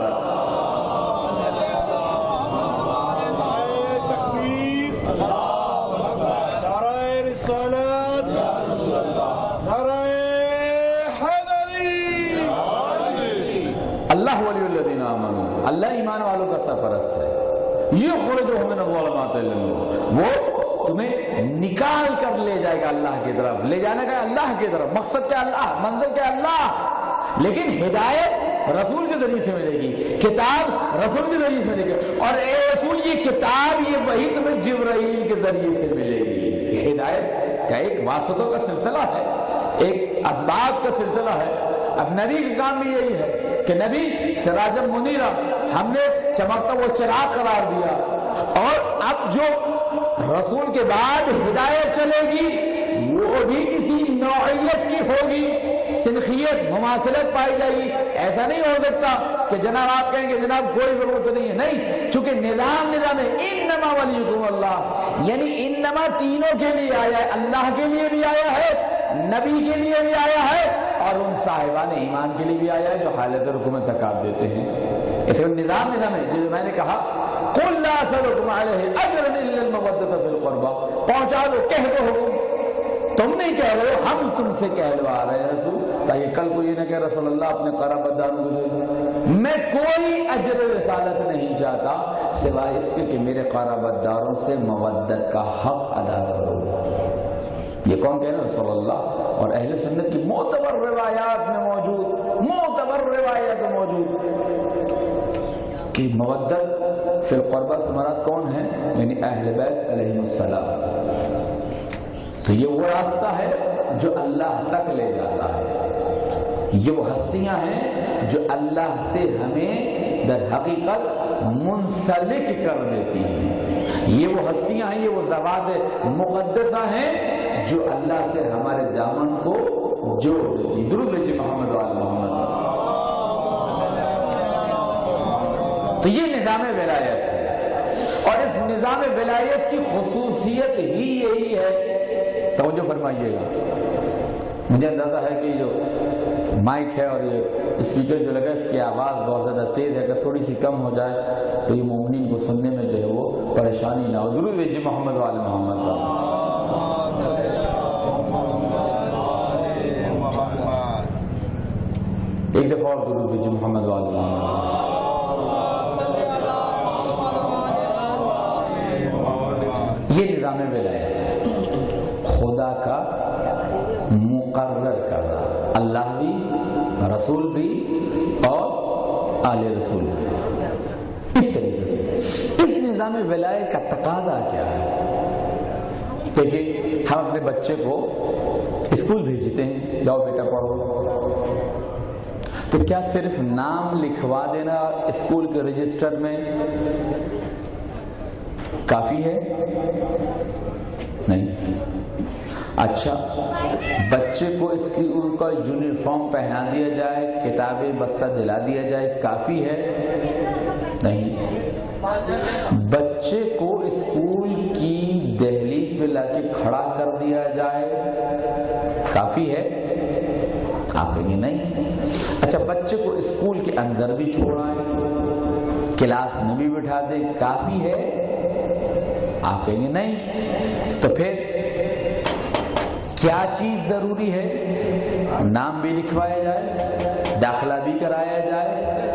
اللہ ولی الذین آمنوا، اللہ ایمان والوں کا سرپرست ہے۔ یخرجہم من الظلمات الی النور، وہ تمہیں نکال کر لے جائے گا اللہ کی طرف، لے جانے کا اللہ کی طرف، مقصد کیا اللہ، منزل کیا اللہ، لیکن ہدایت رسول کے ذریعے سے ملے گی، کتاب رسول کے ذریعے سے ملے گی، اور اے رسول یہ کتاب یہ وہی تمہیں جبرائیل کے ذریعے سے ملے گی۔ ہدایت کا ایک واسطوں کا سلسلہ ہے، ایک اسباب کا سلسلہ ہے۔ اب نبی کا کام بھی یہی ہے کہ نبی سراج منیرہ، ہم نے چمکتا وہ چراغ قرار دیا، اور اب جو رسول کے بعد ہدایت چلے گی وہ بھی اسی نوعیت کی ہوگی، سنخیت مماثلت پائی جائے گی۔ ایسا نہیں ہو سکتا کہ جناب آپ کہیں گے جناب کوئی ضرورت نہیں ہے، نہیں، چونکہ نظام نظام ہے انما ولیکم اللہ، یعنی انما تینوں کے لیے آیا ہے، اللہ کے لیے بھی آیا ہے، نبی کے لیے بھی آیا ہے، اور ان صاحبان ایمان کے لیے بھی آیا ہے جو حالت رکوع میں زکات دیتے ہیں۔ اس میں نظام نظام ہے، جو میں نے کہا قل لا اسألکم علیہ اجرا الا المودۃ فی القربى، پہنچا دو، کہہ دو حکم، تم نہیں کہہ رہے ہو، ہم تم سے کہلوا رہے ہیں رسول، تاکہ کل کو یہ نہ کہ رسول اللہ اپنے قرابت داروں کو دے، میں کوئی اجر رسالت نہیں چاہتا سوائے اس کے کہ میرے قرابت داروں سے مودت کا حق ادا کرو۔ یہ کون کہہ رہے ہیں؟ رسول اللہ، اور اہل سنت کی معتبر روایات میں موجود، معتبر روایات میں موجود کہ مودت فی القربہ سے مراد کون ہے؟ یعنی اہل بیت علیہ السلام۔ تو یہ وہ راستہ ہے جو اللہ تک لے جاتا ہے، یہ وہ ہستیاں ہیں جو اللہ سے ہمیں در حقیقت منسلک کر دیتی ہیں، یہ وہ ہستیاں ہیں، یہ وہ ذوات مقدسہ ہیں جو اللہ سے ہمارے دامن کو جوڑ دیتی۔ درود بھیجیے محمد وآل محمد۔ تو یہ نظام ولایت ہے، اور اس نظام ولایت کی خصوصیت ہی یہی ہے، توجہ فرمائیے گا، مجھے اندازہ ہے کہ جو مائک ہے اور یہ اسپیکر جو لگا اس کی آواز بہت زیادہ تیز ہے، اگر تھوڑی سی کم ہو جائے تو یہ مومنین کو سننے میں جو ہے وہ پریشانی نہ ہو۔ درود بھیجیے محمد وآل محمد۔ ایک دفعہ اور درود بھیجیے محمد وآل محمد۔ یہ نظام ولایت ہے، خدا کا مقرر کرنا، اللہ بھی، رسول بھی، اور آل رسول بھی، اس طریقے سے۔ اس نظام ولایت کا تقاضا کیا ہے؟ دیکھیں، ہم اپنے بچے کو اسکول بھیجتے ہیں، جاؤ بیٹا پڑھو، تو کیا صرف نام لکھوا دینا اسکول کے رجسٹر میں کافی ہے؟ نہیں۔ اچھا، بچے کو اسکول کا یونیفارم پہنا دیا جائے، کتابیں بستہ دلا دیا جائے، کافی ہے؟ نہیں۔ بچے کو اسکول کی دہلیز پہ لا کے کھڑا کر دیا جائے، کافی ہے؟ آپ کہیں گے نہیں۔ اچھا، بچے کو اسکول کے اندر بھی چھوڑائیں، کلاس میں بھی بٹھا دیں، کافی ہے؟ آپ کہیں گے نہیں۔ تو پھر کیا چیز ضروری ہے؟ نام بھی لکھوایا جائے، داخلہ بھی کرایا جائے،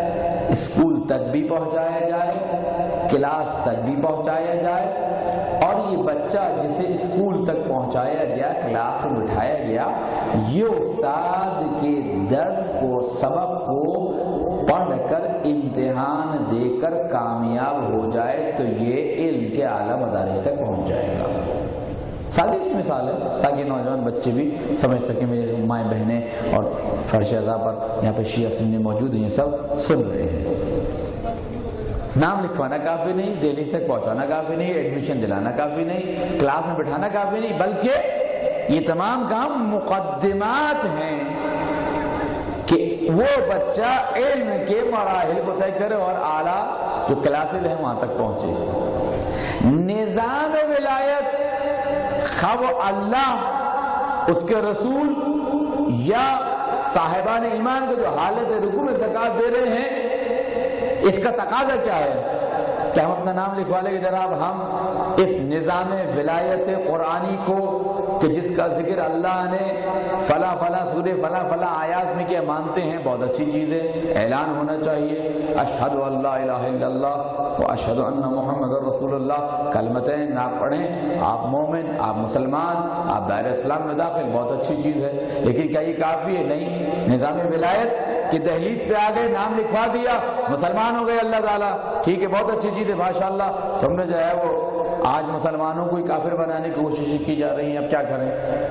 اسکول تک بھی پہنچایا جائے، کلاس تک بھی پہنچایا جائے، اور یہ بچہ جسے اسکول تک پہنچایا گیا، کلاس میں بٹھایا گیا، یہ استاد کے درس کو، سبق کو پڑھ کر امتحان دے کر کامیاب ہو جائے تو یہ علم کے اعلیٰ مدارج تک پہنچ جائے گا۔ سادی سی مثال ہے تاکہ نوجوان بچے بھی سمجھ سکیں، میرے مائیں بہنیں اور فرش اعضاء پر یہاں پہ شیعہ سنی موجود ہیں، یہ سب سن رہے ہیں۔ نام لکھوانا کافی نہیں، دہلی تک پہنچانا کافی نہیں، ایڈمیشن دلانا کافی نہیں، کلاس میں بٹھانا کافی نہیں، بلکہ یہ تمام کام مقدمات ہیں کہ وہ بچہ علم کے مراحل کو طے کرے اور اعلیٰ جو کلاسز ہیں وہاں تک پہنچے۔ نظام ولایت خواہ وہ اللہ، اس کے رسول یا صاحبان ایمان کو جو حالت رکوع میں زکوٰۃ دے رہے ہیں، اس کا تقاضا کیا ہے کہ ہم اپنا نام لکھوا لیں کہ جناب ہم اس نظام ولایت قرآنی کو، کہ جس کا ذکر اللہ نے فلاں فلاں سورہ فلاں فلاں آیات میں کیا مانتے ہیں، بہت اچھی چیز ہے، اعلان ہونا چاہیے، اشہد ان لا الہ الا اللہ و اشہد ان محمد رسول اللہ، کلمتین نہ پڑھیں، آپ مومن، آپ مسلمان، آپ دائرہ اسلام میں داخل، بہت اچھی چیز ہے، لیکن کیا یہ کافی ہے؟ نہیں۔ نظام ولایت کی دہلیز پہ آ گئے، نام لکھوا دیا، مسلمان ہو گئے اللہ تعالیٰ، ٹھیک ہے، بہت اچھی چیز ہے، ماشاءاللہ، تم نے جو ہے وہ آج مسلمانوں کو کافر بنانے کی کوششیں کی جا رہی ہیں، اب کیا کریں؟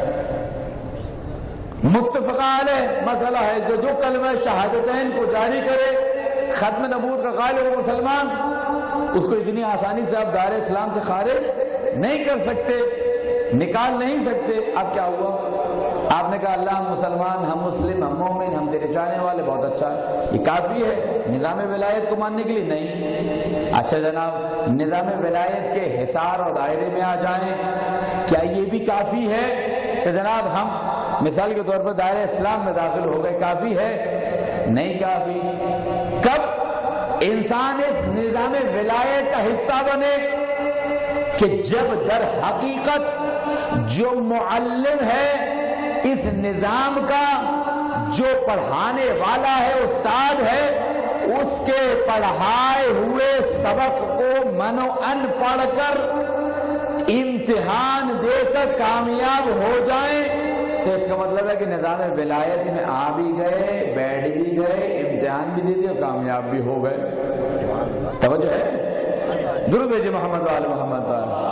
متفق علیہ مسئلہ ہے جو جو کلمہ شہادتین کو جاری کرے، ختم نبوت کا قائل ہو مسلمان، اس کو اتنی آسانی سے آپ دائرہ اسلام سے خارج نہیں کر سکتے، نکال نہیں سکتے۔ اب کیا ہوا؟ آپ نے کہا اللہ ہم مسلمان، ہم مسلم، ہم مومن، ہم تیرے چاہنے والے، بہت اچھا ہے، یہ کافی ہے نظام ولایت کو ماننے کے لیے؟ نہیں۔ اچھا جناب نظام ولایت کے حصار اور دائرے میں آ جائیں، کیا یہ بھی کافی ہے کہ جناب ہم مثال کے طور پر دائرہ اسلام میں داخل ہو گئے، کافی ہے؟ نہیں کافی۔ کب انسان اس نظام ولایت کا حصہ بنے کہ جب در حقیقت جو معلم ہے اس نظام کا، جو پڑھانے والا ہے، استاد ہے، اس کے پڑھائے ہوئے سبق کو من و ان پڑھ کر امتحان دے کر کامیاب ہو جائیں، تو اس کا مطلب ہے کہ نظام ولایت میں آ بھی گئے، بیٹھ بھی گئے، امتحان بھی دے دیے، کامیاب بھی ہو گئے۔ توجہ ہے؟ درود بھیجے محمد وآل محمد وآل۔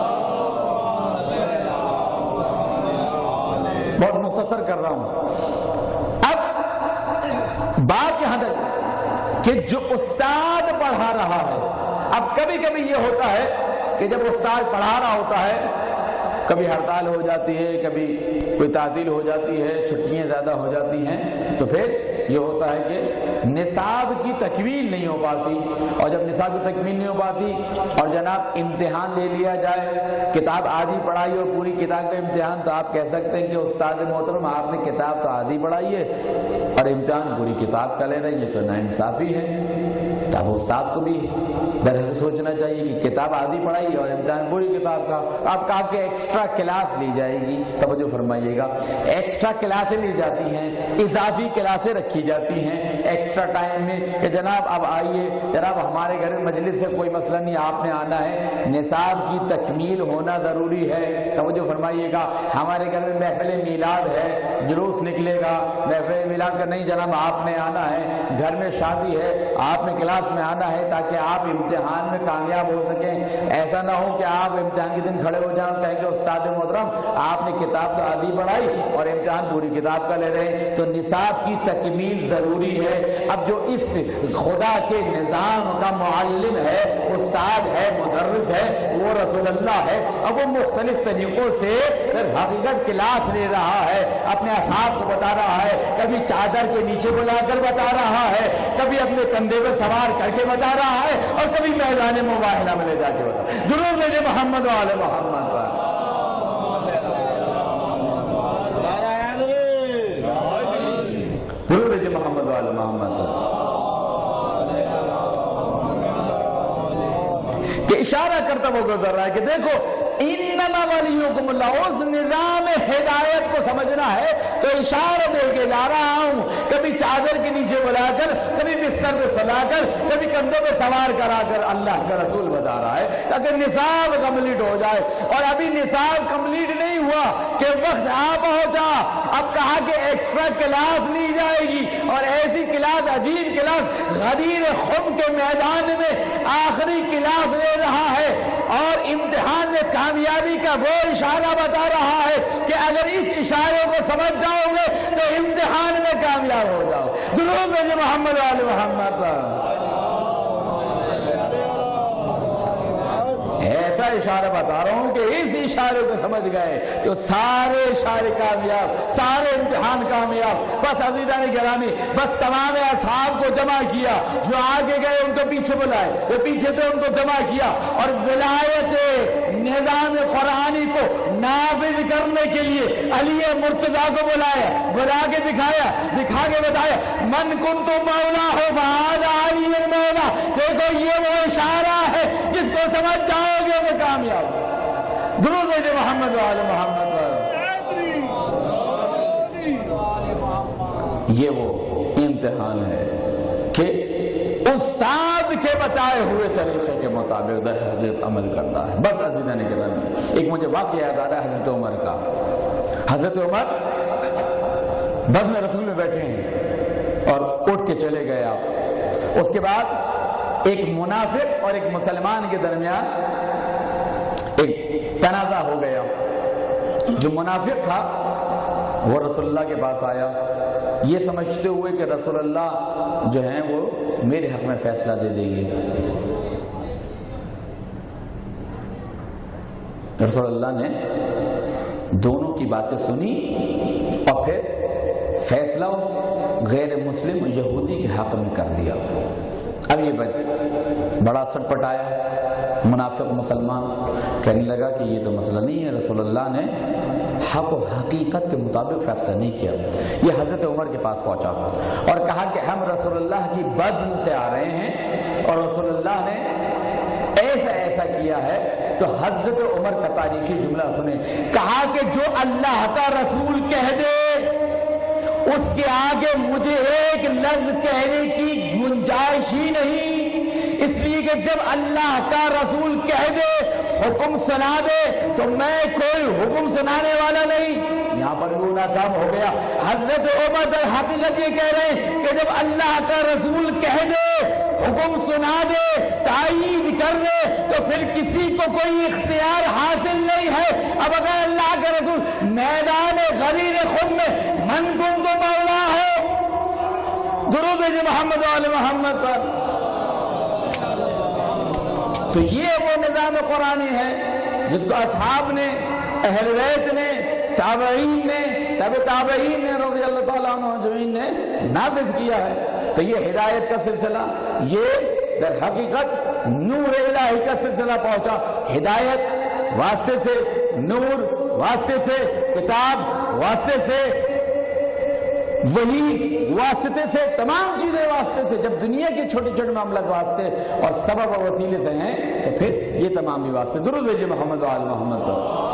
بہت مختصر کر رہا ہوں۔ اب بات یہاں تک کہ جو استاد پڑھا رہا ہے، اب کبھی کبھی یہ ہوتا ہے کہ جب استاد پڑھا رہا ہوتا ہے، کبھی ہڑتال ہو جاتی ہے، کبھی کوئی تعطیل ہو جاتی ہے، چھٹیاں زیادہ ہو جاتی ہیں، تو پھر یہ ہوتا ہے کہ نصاب کی تکمیل نہیں ہو پاتی، اور جب نصاب کی تکمیل نہیں ہو پاتی اور جناب امتحان لے لیا جائے، کتاب آدھی پڑھائی اور پوری کتاب کا امتحان، تو آپ کہہ سکتے ہیں کہ استاد محترم آپ نے کتاب تو آدھی پڑھائی ہے اور امتحان پوری کتاب کا لے رہے ہیں، یہ تو ناانصافی ہے۔ تب استاد کو بھی درحقیقت سوچنا چاہیے کہ کتاب آدھی پڑھائی اور امتحان پوری کتاب کا، آپ کا آپ کے ایکسٹرا کلاس لی جائے گی، توجہ فرمائیے گا، ایکسٹرا کلاسیں لی جاتی ہیں، اضافی کلاسیں رکھی جاتی ہیں ایکسٹرا ٹائم میں کہ جناب اب آئیے، جناب ہمارے گھر میں مجلس سے کوئی مسئلہ نہیں، آپ نے آنا ہے، نصاب کی تکمیل ہونا ضروری ہے، توجہ فرمائیے گا، ہمارے گھر میں محفل میلاد ہے، جلوس نکلے گا، محفل میلاد کا نہیں جناب آپ نے آنا ہے، گھر میں شادی ہے، آپ نے کلاس میں آنا ہے تاکہ آپ امتحان میں کامیاب ہو سکیں۔ ایسا نہ ہو کہ آپ امتحان کے دن کھڑے ہو جائیں اور کہیں کہ استاد محترم آپ نے کتاب تو آدھی پڑھائی اور امتحان پوری کتاب کا لے رہے ہیں، تو نصاب کی تکمیل ضروری ہے۔ اب جو اس خدا کے نظام کا معلم ہے، استاد ہے، مدرس ہے، وہ رسول اللہ ہے، اب وہ مختلف طریقوں سے حقیقت کلاس لے رہا ہے، اپنے اصحاب کو بتا رہا ہے، کبھی چادر کے نیچے بلا کر بتا رہا ہے، کبھی اپنے کندھے پر سوار کر کے بتا رہا ہے، اور کبھی میدان مباحلہ میں لے جا کے بتا۔ درود بھیجے محمد وآل محمد وآل۔ درود بھیجے محمد وآل محمد وآل۔ کہ اشارہ کرتا وہ گزر رہا ہے کہ دیکھو انما ولیکم اللہ، اس نظام ہدایت کو سمجھنا ہے تو اشارہ دے کے جا رہا ہوں، کبھی چادر کے نیچے بلا کر، کبھی بستر پہ سلا کر، کبھی کندھوں پہ سوار کرا کر اللہ کا رسول بتا رہا ہے تاکہ نصاب کمپلیٹ ہو جائے۔ اور ابھی نصاب کمپلیٹ نہیں ہوا کہ وقت آ پہنچا، اب کہا کہ ایکسٹرا کلاس لی جائے گی، اور ایسی کلاس، عجیب کلاس، غدیر خم کے میدان میں آخری کلاس لے رہا ہے، اور امتحان میں کامیابی کا وہ اشارہ بتا رہا ہے کہ اگر اس اشارے کو سمجھ جاؤ گے تو امتحان میں کامیاب ہو جاؤ۔ درود ہے محمد علی محمد پر۔ ایسا اشارہ بتا رہا ہوں کہ اس اشارے کو سمجھ گئے تو سارے اشارے کامیاب، سارے امتحان کامیاب۔ بس عزیزان گرامی، بس تمام اصحاب کو جمع کیا، جو آگے گئے ان کو پیچھے بلائے، وہ پیچھے تھے ان کو جمع کیا، اور ولایت نظام قرآنی کو نافذ کرنے کے لیے علی مرتضیٰ کو بلایا، بلا کے دکھایا، دکھا کے بتایا من کنت مولا ہو فہذا علی مولا۔ دیکھو یہ وہ اشارہ ہے جس کو سمجھ جاؤ گے وہ کامیاب۔ درود ہے محمد وعلی محمد پر۔ یہ وہ امتحان ہے کہ استاد کے بتائے ہوئے طریقے کے مطابق در حقیقت عمل کرنا ہے۔ بس عزیزان گرامی، ایک مجھے واقعہ یاد آ رہا ہے حضرت عمر کا۔ حضرت عمر بس میں رسول میں بیٹھے ہیں اور اٹھ کے چلے گئے آپ۔ اس کے بعد ایک منافق اور ایک مسلمان کے درمیان ایک تنازع ہو گیا۔ جو منافق تھا وہ رسول اللہ کے پاس آیا، یہ سمجھتے ہوئے کہ رسول اللہ جو ہیں وہ میرے حق میں فیصلہ دے دیں گے۔ رسول اللہ نے دونوں کی باتیں سنی اور پھر فیصلہ اس غیر مسلم یہودی کے حق میں کر دیا۔ اب یہ بڑا چٹ پٹایا، منافق مسلمان کہنے لگا کہ یہ تو مسئلہ نہیں ہے، رسول اللہ نے حق و حقیقت کے مطابق فیصلہ نہیں کیا۔ یہ حضرت عمر کے پاس پہنچا اور کہا کہ ہم رسول اللہ کی بزم سے آ رہے ہیں اور رسول اللہ نے ایسا ایسا کیا ہے۔ تو حضرت عمر کا تاریخی جملہ سنیں، کہا کہ جو اللہ کا رسول کہہ دے اس کے آگے مجھے ایک لفظ کہنے کی گنجائش ہی نہیں، اس لیے کہ جب اللہ کا رسول کہہ دے، حکم سنا دے، تو میں کوئی حکم سنانے والا نہیں۔ یہاں پر وہ ناکام ہو گیا۔ حضرت عمر در حقیقت یہ کہہ رہے ہیں کہ جب اللہ کا رسول کہہ دے، حکم سنا دے، تائید کر دے، تو پھر کسی کو کوئی اختیار حاصل نہیں ہے۔ اب اگر اللہ کا رسول میدان غدیر خم میں من کنت مولا ہو، درود ہے محمد علی محمد پر، تو یہ وہ نظام قرآنی ہے جس کو اصحاب نے، اہل بیت نے، تابعین نے، تابع تابعین نے رضی اللہ تعالیٰ عنہ اجمعین نے نافذ کیا ہے۔ تو یہ ہدایت کا سلسلہ، یہ در حقیقت نور الہی کا سلسلہ پہنچا۔ ہدایت واسطے سے، نور واسطے سے، کتاب واسطے سے، وہی واسطے سے، تمام چیزیں واسطے سے۔ جب دنیا کے چھوٹے چھوٹے معاملات واسطے اور سبب و وسیلے سے ہیں تو پھر یہ تمام بھی واسطے۔ درود بھیجئے محمد و آل محمد پر۔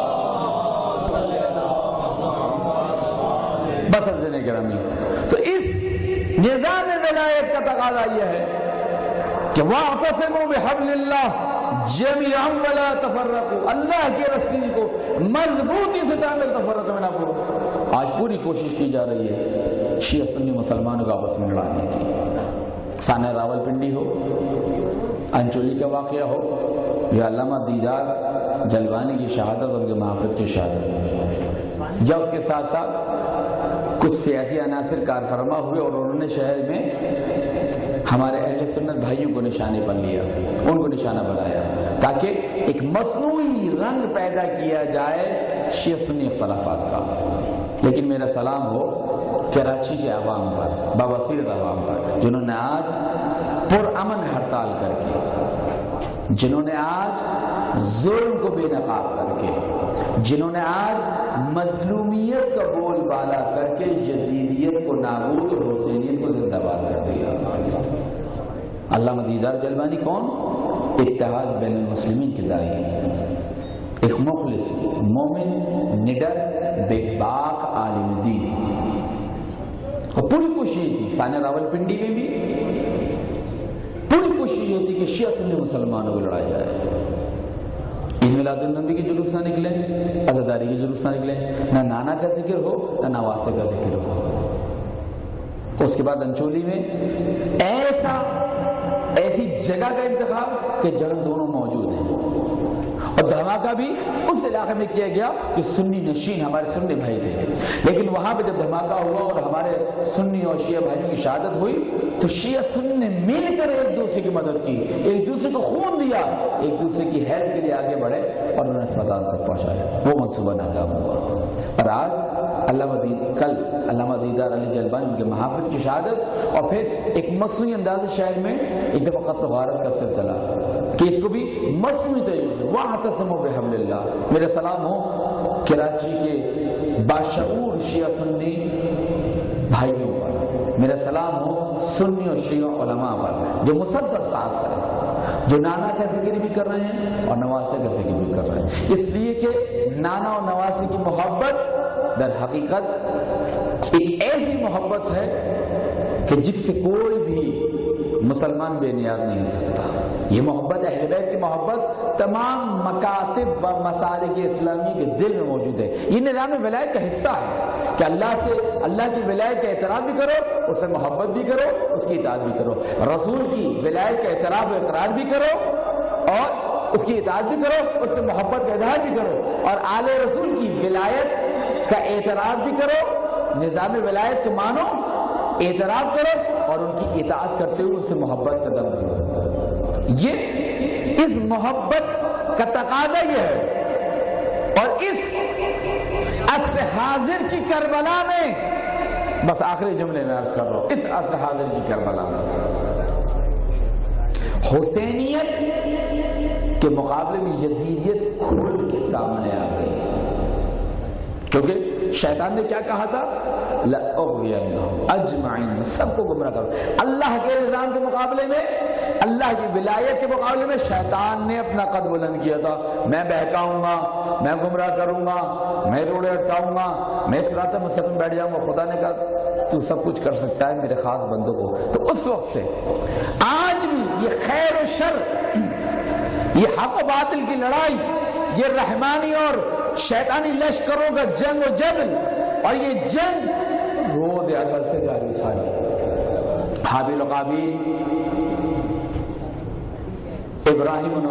بس حضرت گرامی، تو اس نظام ولایت کا تقاضا یہ ہے کہ وَاعْتَصِمُوا بِحَبْلِ اللَّهِ جَمِيعًا وَلَا تَفَرَّقُوا، اللہ کی رسی کو مضبوطی سے تعمیر، تفرق میں نہ پڑو۔ آج پوری کوشش کی جا رہی ہے شیعہ سنی مسلمانوں کو آپس میں لڑانے کی۔ سانحہ راول پنڈی ہو، انچولی کا واقعہ ہو، یا علامہ دیدار جلوانی کی شہادت اور ان کے محافظ کی شہادت، یا اس کے ساتھ ساتھ کچھ سیاسی عناصر کار فرما ہوئے اور انہوں نے شہر میں ہمارے اہل سنت بھائیوں کو نشانے پر لیا، ان کو نشانہ بنایا تاکہ ایک مصنوعی رنگ پیدا کیا جائے شیعہ سنی اختلافات کا۔ لیکن میرا سلام ہو کراچی کے عوام پر، بابصیرت عوام پر، جنہوں نے آج پرامن ہڑتال کر کے، جنہوں نے آج ظلم کو بے نقاب کر کے، جنہوں نے آج مظلومیت کا بول بالا کر کے یزیدیت کو نابود اور حسینیت کو زندہ باد کر دیا۔ علامہ دیدار جلوانی کون؟ اتحاد بین المسلمین کے داعی، ایک مخلص مومن نڈر بے باک عالم دین. اور پوری کوشش یہ تھی ثانیہ راول پنڈی میں بھی پوری کوشش یہ تھی کہ شیعہ سنی مسلمانوں کو لڑایا جائے. عید میلاد النبی کے جلوس نہ نکلے, عزاداری کے جلوس نہ نکلے, نہ نانا کا ذکر ہو نہ نواسے کا ذکر ہو. اس کے بعد انچولی میں ایسا ایسی جگہ کا انتخاب کہ جہاں دونوں موجود ہیں, اور دھماکہ بھی اس علاقے میں کیا گیا کہ سنی نشین ہمارے سنی بھائی تھے. لیکن وہاں پہ جب دھماکہ ہوا اور ہمارے سنی اور شیعہ بھائیوں کی شہادت ہوئی تو شیعہ سنی نے مل کر ایک دوسرے کی مدد کی, ایک دوسرے کو خون دیا, ایک دوسرے کی ہیلپ کے لیے آگے بڑھے اور انہیں اسپتال تک پہنچایا. وہ منصوبہ ناکام ہوا. اور آج علامہ دید کل علامہ دیدار علی جلبانی ان کے محافظ کی شہادت, اور پھر ایک مصنوعی انداز شہر میں ایک دفعہ قتل و غارت کا سلسلہ کہ اس کو بھی مصنوعی طریقے سے وَاعْتَصِمُوا بِحَبْلِ اللَّهِ. میرے سلام ہو کراچی کے باشعور شیعہ سنی بھائیوں پر, میرا سلام ہو سنی اور شیعہ علماء پر جو مسلسل سانس کریں, جو نانا کا ذکر بھی کر رہے ہیں اور نواسے کا ذکر بھی کر رہے ہیں. اس لیے کہ نانا اور نواسے کی محبت در حقیقت ایک ایسی محبت ہے کہ جس سے کوئی بھی مسلمان بے نیاز نہیں ہو سکتا. یہ محبت اہل بیت کی محبت تمام مکاتب و مسالک اسلامی کے دل میں موجود ہے. یہ نظام ولایت کا حصہ ہے کہ اللہ سے اللہ کی ولایت کا اعتراف بھی کرو, اس سے محبت بھی کرو, اس کی اطاعت بھی کرو. رسول کی ولایت کا اعتراف و اقرار بھی کرو اور اس کی اطاعت بھی کرو, اس سے محبت کا اظہار بھی کرو. اور آل رسول کی ولایت کا اعتراف بھی کرو, نظام ولایت کو مانو, اعتراف کرو اور ان کی اطاعت کرتے ہوئے ان سے محبت کا دم کرو. یہ اس محبت کا تقاضا یہ ہے. اور اس عصر حاضر کی کربلا میں, بس آخری جملے میں عرض کر رہا ہوں, اس عصر حاضر کی کربلا میں حسینیت کے مقابلے میں یزیدیت کھل کے سامنے آ گئی. کیونکہ شیطان نے کیا کہا تھا, لَأُغْوِيَنَّهُمْ أَجْمَعِينَ, سب کو گمراہ کرو. اللہ کے نظام کے مقابلے میں, اللہ کی ولایت کے مقابلے میں شیطان نے اپنا قد بلند کیا تھا. میں بہکاؤں گا, میں گمراہ کروں گا, میں روڑے اٹکاؤں گا, میں صراط مستقیم بیٹھ جاؤں گا. خدا نے کہا تو سب کچھ کر سکتا ہے میرے خاص بندوں کو. تو اس وقت سے آج بھی یہ خیر و شر, یہ حق و باطل کی لڑائی, یہ رحمانی اور شیطانی لشکروں کا جنگ و جدل, اور یہ جنگ رود ازل سے جاری ساری. حابیل و قابیل, ابراہیم و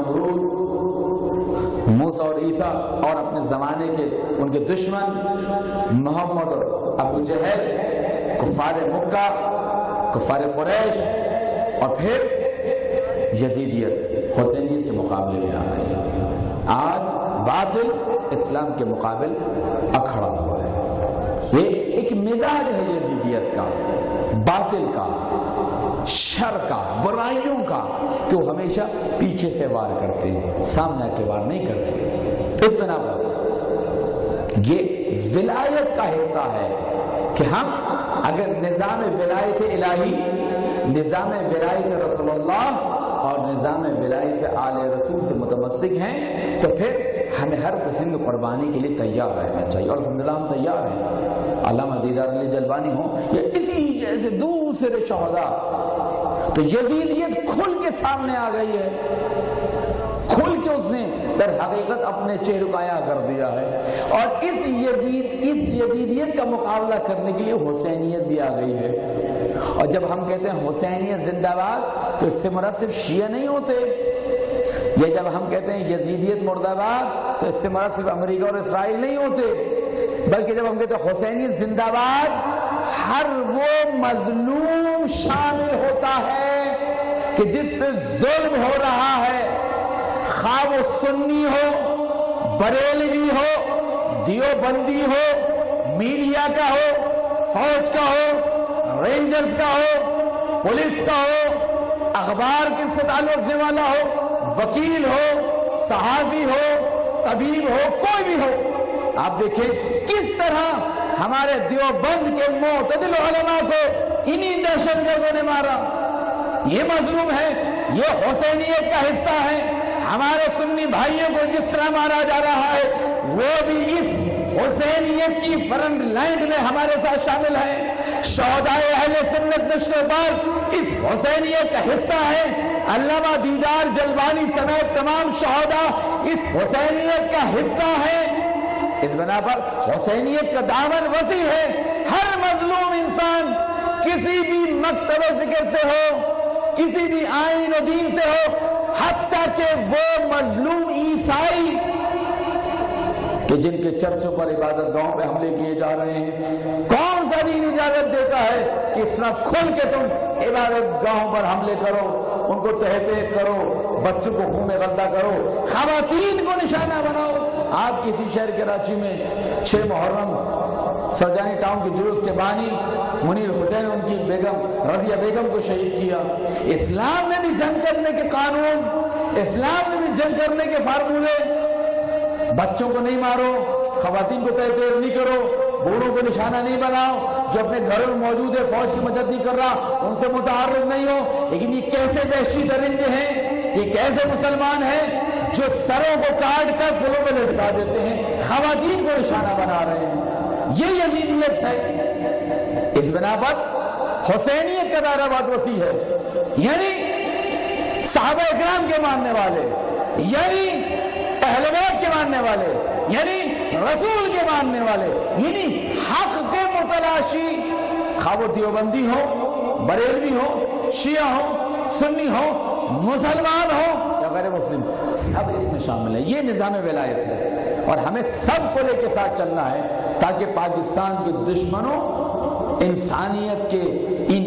نمرود, موسیٰ اور عیسیٰ, اور اپنے زمانے کے ان کے دشمن محمد اور ابو جہل, کفار مکہ, کفار قریش, اور پھر یزیدیت حسینیت کے مقابلے میں آ گئی. آج باطل اسلام کے مقابل اکھڑا ہوا ہے. یہ ایک مزاج ہے یزیدیت کا, باطل کا, شر کا, برائیوں کا, کہ وہ ہمیشہ پیچھے سے وار کرتے ہیں, سامنے کے وار نہیں کرتے. اس بنا پر یہ ولایت کا حصہ ہے کہ ہم اگر نظام ولایت الہی, نظام ولایت رسول اللہ اور نظام ولایت آل رسول سے متمسک ہیں تو پھر ہمیں ہر قسم کی قربانی کے لیے تیار رہنا چاہیے. اور الحمدللہ ہم تیار ہیں. علامہ دیدار علی جلبانی ہوں یا اسی جیسے دوسرے شہداء, تو یزیدیت کھل کے سامنے آ گئی ہے, کھل کے اس نے در حقیقت اپنے چہرے کو عیاں کر دیا ہے. اور اس یزید اس یزیدیت کا مقابلہ کرنے کے لیے حسینیت بھی آ گئی ہے. اور جب ہم کہتے ہیں حسینیت زندہ باد تو اس سے مراد صرف شیعہ نہیں ہوتے, یا جب ہم کہتے ہیں یزیدیت مرد آباد تو اس سے مراد صرف امریکہ اور اسرائیل نہیں ہوتے, بلکہ جب ہم کہتے ہیں حسینیت زندہ باد ہر وہ مظلوم شامل ہوتا ہے کہ جس پہ ظلم ہو رہا ہے, خواہ وہ سنی ہو, بریلوی ہو, دیوبندی ہو, میڈیا کا ہو, فوج کا ہو, رینجرز کا ہو, پولیس کا ہو, اخبار کے سے تعلق رکھنے والا ہو, وکیل ہو, صحافی ہو, طبیب ہو, کوئی بھی ہو. آپ دیکھیں کس طرح ہمارے دیوبند کے معتدل علماء کو انہی دہشت گردوں نے مارا. یہ مظلوم ہے, یہ حسینیت کا حصہ ہے. ہمارے سنی بھائیوں کو جس طرح مارا جا رہا ہے وہ بھی اس حسینیت کی فرنٹ لائن میں ہمارے ساتھ شامل ہیں۔ شہدائے اہل سنت نشترباد اس حسینیت کا حصہ ہے۔ علامہ دیدار جلوانی سمیت تمام شہداء اس حسینیت کا حصہ ہے۔ اس بنا پر حسینیت کا دامن وسیع ہے۔ ہر مظلوم انسان کسی بھی مکتب و فکر سے ہو، کسی بھی آئین و دین سے ہو، حتیٰ کہ وہ مظلوم عیسائی کہ جن کے چرچوں پر عبادت گاہوں پہ حملے کیے جا رہے ہیں، کون سا دین اجازت دیتا ہے کہ اس طرح کھل کے تم عبادت گاہوں پر حملے کرو، ان کو تہتے کرو، بچوں کو خون میں غلطہ کرو، خواتین کو نشانہ بناؤ؟ آپ کسی شہر کراچی میں چھ محرم سرجانی ٹاؤن کے جلوس کے بانی منیر حسین ان کی بیگم رضیہ بیگم کو شہید کیا۔ اسلام میں بھی جنگ کرنے کے قانون، اسلام میں بھی جنگ کرنے کے فارمولے، بچوں کو نہیں مارو، خواتین کو تہتے نہیں کرو، بوڑھوں کو نشانہ نہیں بناؤ، جو اپنے گھروں میں موجود ہے فوج کی مدد نہیں کر رہا ان سے متعارض نہیں ہو۔ لیکن یہ کیسے وحشی درندے ہیں، یہ کیسے مسلمان ہیں جو سروں کو کاٹ کر پلوں میں لٹکا دیتے ہیں، خواتین کو نشانہ بنا رہے ہیں؟ یہ یزیدیت ہے۔ اس بنا پر حسینیت کا دائرہ بہت وسیع ہے، یعنی صحابہ اکرام کے ماننے والے، یعنی اہل بیت کے ماننے والے، یعنی رسول کے ماننے والے، یعنی حق کے متلاشی، خواہ وہ دیوبندی ہو، بریلوی ہو، شیعہ ہو، سنی ہو، مسلمان ہو یا غیر مسلم، سب اس میں شامل ہیں۔ یہ نظام ولایت ہے اور ہمیں سب کو لے کے ساتھ چلنا ہے تاکہ پاکستان کے دشمنوں، انسانیت کے ان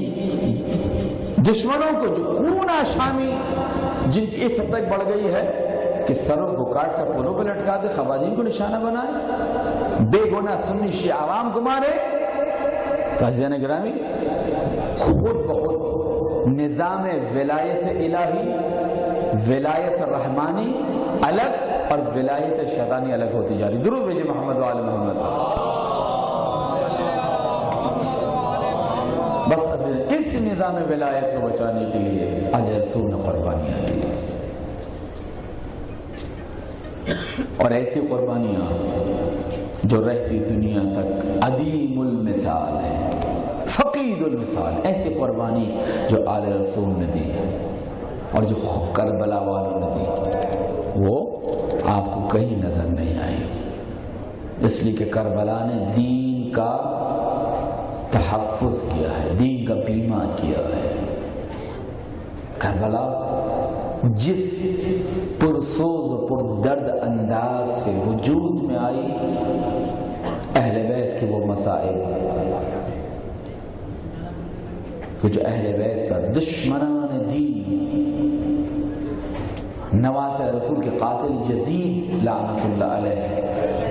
دشمنوں کو جو خون آشامی جن کی اس حد تک بڑھ گئی ہے کہ سروں کو کاٹ کر پلوں پہ لٹکا دے، خواتین کو نشانہ بنائے، بے گناہ سنی شیعہ عوام کو مارے، تو عزیزان گرامی خود بخود نظام ولایت الہی، ولایت رحمانی الگ اور ولایت شیطانی الگ ہوتی جا رہی۔ درود بھیجئے محمد و آل محمد۔ بس اس نظام ولایت کو بچانے کے لیے آج رسول نے قربانیاں دی، اور ایسی قربانیاں جو رہتی دنیا تک عدیم المثال ہے، فقید المثال، ایسی قربانی جو آل رسول نے دی اور جو کربلا والوں نے دی، وہ آپ کو کہیں نظر نہیں آئے گی، اس لیے کہ کربلا نے دین کا تحفظ کیا ہے، دین کا بیمہ کیا ہے۔ کربلا جس پرسوز و پردرد انداز سے وجود میں آئی، اہل بیت کے وہ مسائل کہ جو اہل بیت پر دشمنان دین، نواز رسول کے قاتل یزید لعنت اللہ علیہ،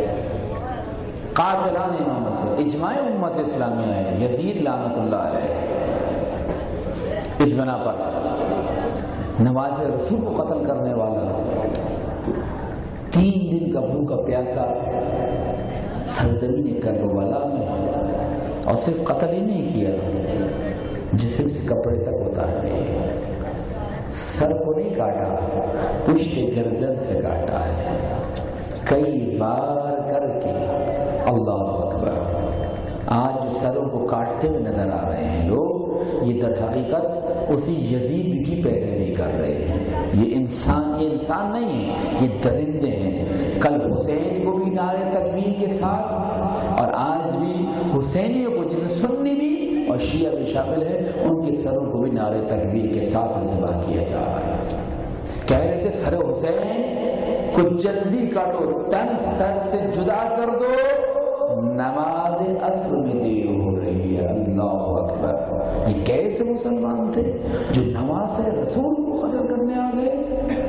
قاتلان امام حسین، اجماع امت اسلامیہ ہے، یزید لعنت اللہ علیہ، اس بنا پر نواز رسول کو قتل کرنے والا تین دن کا بھوکا پیاسا سرزمین کربلا میں، اور صرف قتل ہی نہیں کیا، جسم سے کپڑے تک اتارے، سر کو نہیں کاٹا، پشت گردن سے کاٹا ہے، کئی وار کر کے۔ اللہ اکبر۔ آج جو سروں کو کاٹتے ہوئے نظر آ رہے ہیں لوگ، یہ در حقیقت اسی یزید کی پیروی کر رہے ہیں۔ یہ انسان یہ انسان نہیں ہے، یہ درندے ہیں۔ کل حسین کو بھی نعرے تکبیر کے ساتھ، اور آج بھی حسینیوں کو، جن میں سنی بھی اور شیعہ بھی شامل ہے، ان کے سروں کو بھی نعرے تکبیر کے ساتھ ذبح کیا جا رہا ہے۔ کہہ رہے تھے سر حسین کو جلدی کاٹو، تن سر سے جدا کر دو، نماز عصر میں دیر ہو رہی ہے۔ اللہ اکبر۔ یہ کیسے مسلمان تھے جو نماز رسول کو قتل کرنے آ گئے؟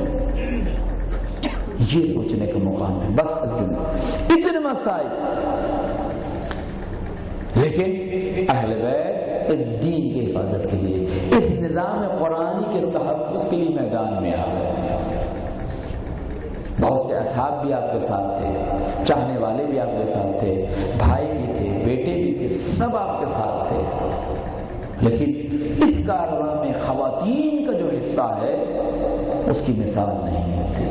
یہ سوچنے کا مقام ہے۔ بس اتنے مسائل، لیکن اہل بیت اس دین کی حفاظت کے لیے، اس نظام قرآنی کے تحفظ کے لیے میدان میں آ گئے۔ بہت سے اصحاب بھی آپ کے ساتھ تھے، چاہنے والے بھی آپ کے ساتھ تھے، بھائی بھی تھے، بیٹے بھی تھے، سب آپ کے ساتھ تھے، لیکن اس کارواں میں خواتین کا جو حصہ ہے اس کی مثال نہیں ملتی۔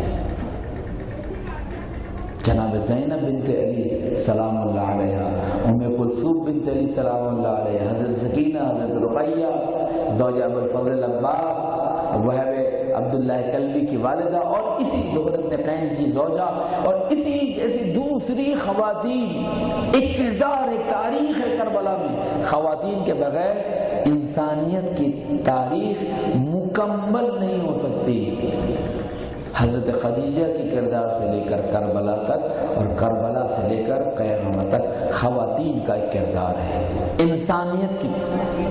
جناب زینب بنت علی سلام اللہ علیہ، ام کلثوم بنت علی سلام اللہ علیہ، حضرت سکینہ، حضرت رقیہ زوجہ ابو الفضل العباس، وہب عبداللہ کلبی کی والدہ، اور اسی جوہر بن قین کی زوجہ، اور اسی جیسی دوسری خواتین۔ ایک کردار، ایک تاریخ ہے کربلا میں۔ خواتین کے بغیر انسانیت کی تاریخ مکمل نہیں ہو سکتی۔ حضرت خدیجہ کی کردار سے لے کر کربلا تک، اور کربلا سے لے کر قیامت تک خواتین کا ایک کردار ہے۔ انسانیت کی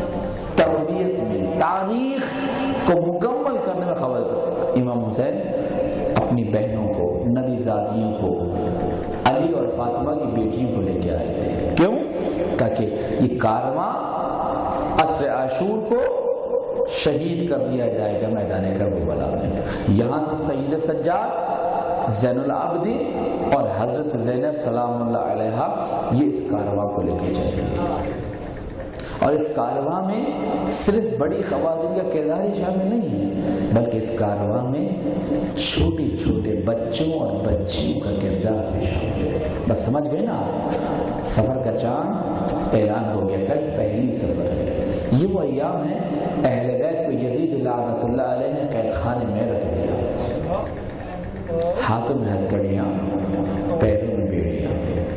تربیت میں، تاریخ کو مکمل کرنے میں خواتین۔ امام حسین اپنی بہنوں کو، نبی زادیوں کو، علی اور فاطمہ کی بیٹیوں کو لے کے آئے تھے۔ کیوں؟ تاکہ یہ کارواں عصر عاشور کو شہید کر دیا جائے گا میدان کربلا میں۔ یہاں سے سید سجاد، زین العابدین اور حضرت زینب سلام اللہ علیہ یہ اس کارواں کو لے کے چلیں گے، اور اس کارواں میں صرف بڑی خواتین کا کردار ہی شامل نہیں ہے، بلکہ اس کارواں میں چھوٹے چھوٹے بچوں اور بچیوں کا کردار بھی شامل ہے۔ بس سمجھ گئے نا آپ؟ سفر کا چاند اعلان ہو گیا، کل پہلی سفر ہے۔ یہ وہ ایام ہیں اہل بیت کو یزید لعنت اللہ علیہ نے قید خانے میں رکھ دیا، ہاتھوں میں ہتھکڑیاں، پیروں میں بیڑیاں،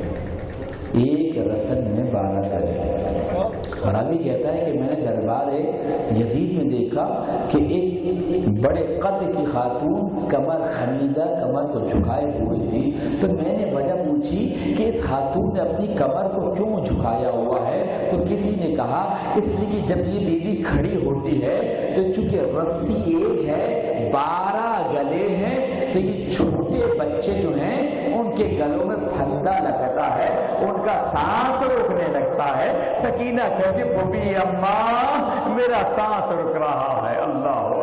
ایک رسن میں بارہ گلے۔ اور ابھی کہتا ہے کہ میں نے دربار یزید میں دیکھا کہ ایک بڑے قد کی خاتون کمر خمیدہ، کمر کو جھکائے ہوئی تھی، تو میں نے وجہ پوچھی کہ اس خاتون نے اپنی کمر کو کیوں جھکایا ہوا ہے؟ تو کسی نے کہا اس لیے کہ جب یہ بیوی کھڑی ہوتی ہے تو چونکہ رسی ایک ہے، بارہ گلے ہیں، تو یہ چھوٹے بچے جو ہیں ان کے گلوں میں پھندا لگتا ہے، ان کا سانس روکنے لگتا ہے۔ سکینہ کہتی بوبی اماں میرا سانس رک رہا ہے۔ اللہ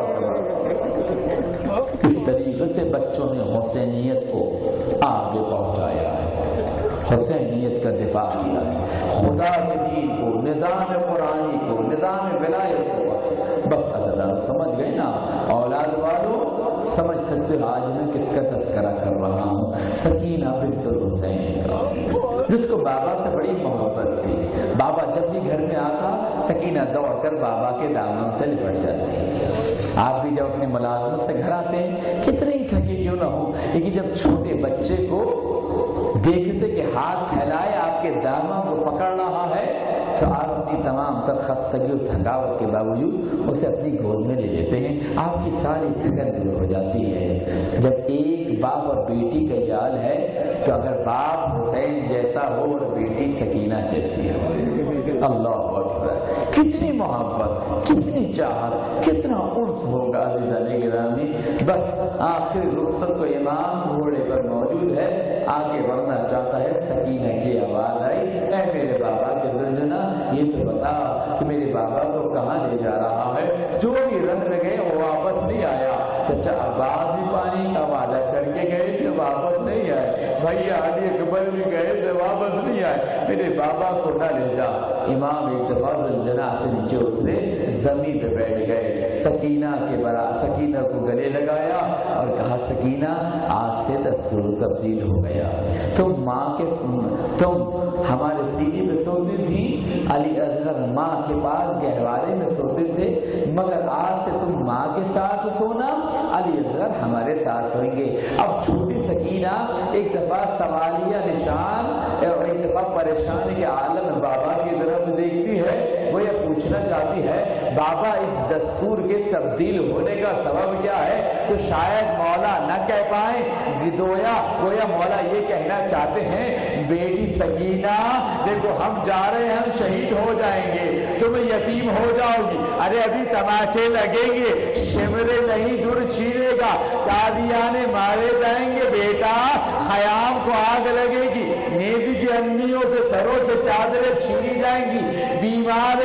اکبر۔ اس طریقے سے بچوں نے حسینیت کو آگے پہنچایا ہے، حسینیت کا دفاع کیا ہے، خدا کے دین کو، نظام قرآنی کو، نظام ولایت کو۔ بس عزیزان سمجھ گئے نا؟ اولاد والوں سمجھ سکتے ہو آج میں کس کا تذکرہ کر رہا ہوں؟ سکینہ بنت الحسین کا، جس کو بابا سے بڑی محبت تھی۔ بابا جب بھی گھر میں آتا سکینہ دوڑ کر بابا کے دامن سے لپٹ جاتی۔ آپ بھی جب اپنی ملازمت سے گھر آتے ہیں کتنے ہی تھکے کیوں نہ ہو، لیکن جب چھوٹے بچے کو دیکھتے کہ ہاتھ پھیلائے آپ کے دامن کو پکڑ رہا ہے تو آپ اپنی تمام تر خستگی اور تھکاوٹ کے باوجود اسے اپنی گود میں لے لیتے ہیں، آپ کی ساری تھکن دور ہو جاتی ہے۔ جب ایک باپ اور بیٹی کا یہ حال ہے تو اگر باپ حسین جیسا ہو اور بیٹی سکینہ جیسی ہو، اللہ اکبر، کتنی محبت، کتنی چاہت، کتنا انس ہوگا عزیزان گرامی۔ بس آخر رخصت کو امام گھوڑے پر موجود ہے، آگے بڑھنا چاہتا ہے، سکینہ کی آواز آئی، اے میرے بابا کے زلجنا یہ تو بتا کہ میرے بابا کو کہاں لے جا رہا ہے؟ جو بھی رنگ میں گئے وہ واپس نہیں آیا۔ چچا عباس بھی پانی کا وعدہ کر کے گئے تھے، واپس نہیں آئے، بھیا علی اکبر بھی گئے تھے، واپس نہیں آئے، میرے بابا کو نہ لے جا۔ امام ایک دفعہ زلجنا سے نیچے اترے، زمین پہ بیٹھ گئے، سکینہ کے برا سکینہ کو گلے لگایا اور کہا سکینہ آج سے دستور تبدیل ہو گیا، تم ماں کے تم ہمارے سینے میں سوتی تھی، علی اصغر ماں کے پاس گہوارے میں سوتے تھے، مگر آج سے تم ماں کے ساتھ سونا، علی اصغر ہمارے ساتھ سوئیں گے۔ اب چھوٹی سکینہ ایک دفعہ سوالیہ نشان اور ایک دفعہ پریشانی کے عالم بابا کی طرف دیکھتی ہے، وہ یہ پوچھنا چاہتی ہے بابا اس دستور کے تبدیل ہونے کا سبب کیا ہے؟ تو شاید مولا نہ کہہ پائیں، گدویا گویا مولا یہ کہنا چاہتے ہیں بیٹی سکینہ دیکھو ہم جا رہے ہیں، ہم شہید ہو جائیں گے، تم یتیم ہو جاؤ گی، ارے ابھی تماچے لگیں گے، شمرے نہیں در چھینے گا، قاضیانے مارے جائیں گے، بیٹا خیام کو آگ لگے گی، نیزی کی امیوں سے سروں سے چادریں چھینی جائیں گی، بیمار کربلا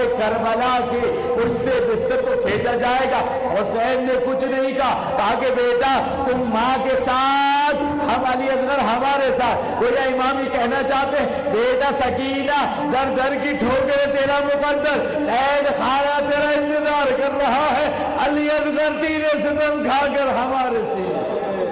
کربلا کے کچھ سے بستر کو کھینچا جائے گا۔ حسین نے کچھ نہیں کہا، کہا کہ بیٹا تم ماں کے ساتھ، ہم علی اصغر ہمارے ساتھ۔ گویا امام ہی کہنا چاہتے ہیں بیٹا سکینہ در در کی ٹھوکرے تیرا مقدر، قید خانہ تیرا انتظار کر رہا ہے، علی اصغر تیرے ستم کھا کر ہمارے سینے۔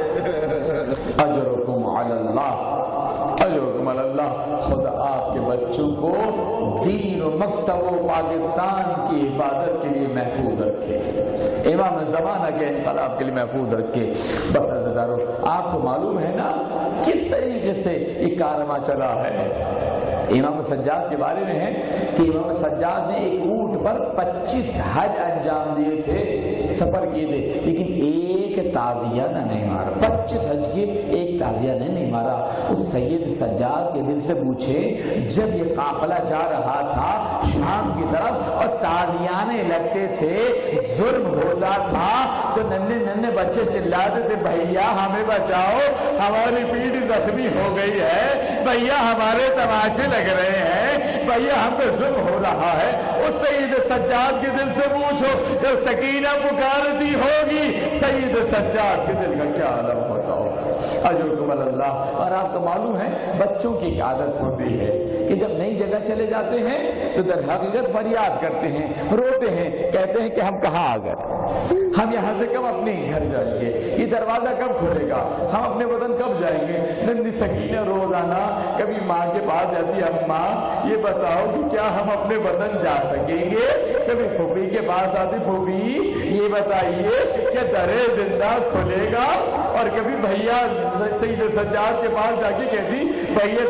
اجرکم علی اللہ، اجرکم علی اللہ۔ خدا آپ کے بچوں کو دین و مکتب و پاکستان کی عبادت کے لیے محفوظ رکھے، امام زمانہ کے انقلاب کے لیے محفوظ رکھے۔ بس عزیزارو، آپ کو معلوم ہے نا کس طریقے سے یہ کارواں چلا ہے۔ امام سجاد کے بارے میں ہے کہ امام سجاد نے ایک اونٹ پر پچیس حج انجام دیے تھے، سفر کیے تھے، لیکن ایک تازیہ نہ نہیں مارا۔ پچیس حج کی ایک تازیہ نے نہیں مارا۔ اس سید سجاد کے دل سے پوچھے، جب یہ قافلہ جا رہا تھا شام کی طرف اور تازیانے لگتے تھے، ظلم ہوتا تھا، تو ننھے ننھے بچے چلاتے تھے بھیا ہمیں بچاؤ، ہماری پیٹھ زخمی ہو گئی ہے، بھیا ہمارے تماچے لگ رہے ہیں، بھیا ہم پہ ظلم ہو رہا ہے۔ اس سید سجاد کے دل سے پوچھو، جب سکینہ پکارتی ہوگی سید سجاد کے دل کا کیا عالم ہوتا ہوگا۔ اجرکم علی اللہ۔ اور آپ کو معلوم ہے بچوں کی ایک عادت ہوتی ہے کہ جب نئی جگہ چلے جاتے ہیں تو در حقیقت فریاد کرتے ہیں، روتے ہیں، کہتے ہیں کہ ہم کہاں آ گئے، ہم یہاں سے کب اپنے گھر جائیں گے، یہ دروازہ کب کھلے گا، ہم اپنے وطن کب جائیں گے۔ ننھی سکینہ روزانہ کبھی ماں کے پاس جاتی ہے، اماں یہ بتاؤ کہ کیا ہم اپنے وطن جا سکیں گے۔ کبھی پھوپھی کے پاس آتی، پھوپھی یہ بتائیے کہ درے زندہ کھلے گا۔ اور کبھی بھیا سید سجاد کے پاس جا کے کہتی، بھیا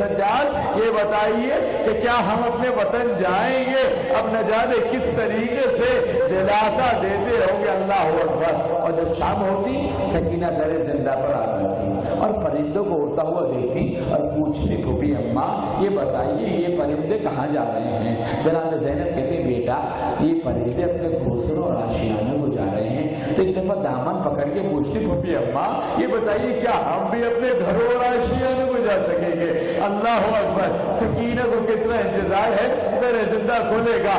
سجاد یہ بتائیے کہ کیا ہم اپنے وطن جائیں گے۔ اب نہ جانے کس طریقے سے دلاسا دیتے ہوں گے، اللہ اکبر۔ اور جب شام ہوتی سکینہ درے زندہ پر آ جاتی اور پرندوں کو اڑتا ہوا دیکھتی اور پوچھتی، پھوپھی اماں یہ بتائیے یہ پرندے کہاں جا رہے ہیں۔ جناب زینب کہتی، بیٹا یہ پرندے اپنے گھونسلوں اور آشیانوں کو جا رہے ہیں۔ تو ایک دفعہ دامن پکڑ کے پوچھتی، پھوپھی اماں یہ بتائیے کیا ہم بھی اپنے گھروں اور آشیانوں کو جا سکیں گے۔ اللہ اکبر۔ سکینہ کو کتنا انتظار ہے، در زندہ کھولے گا،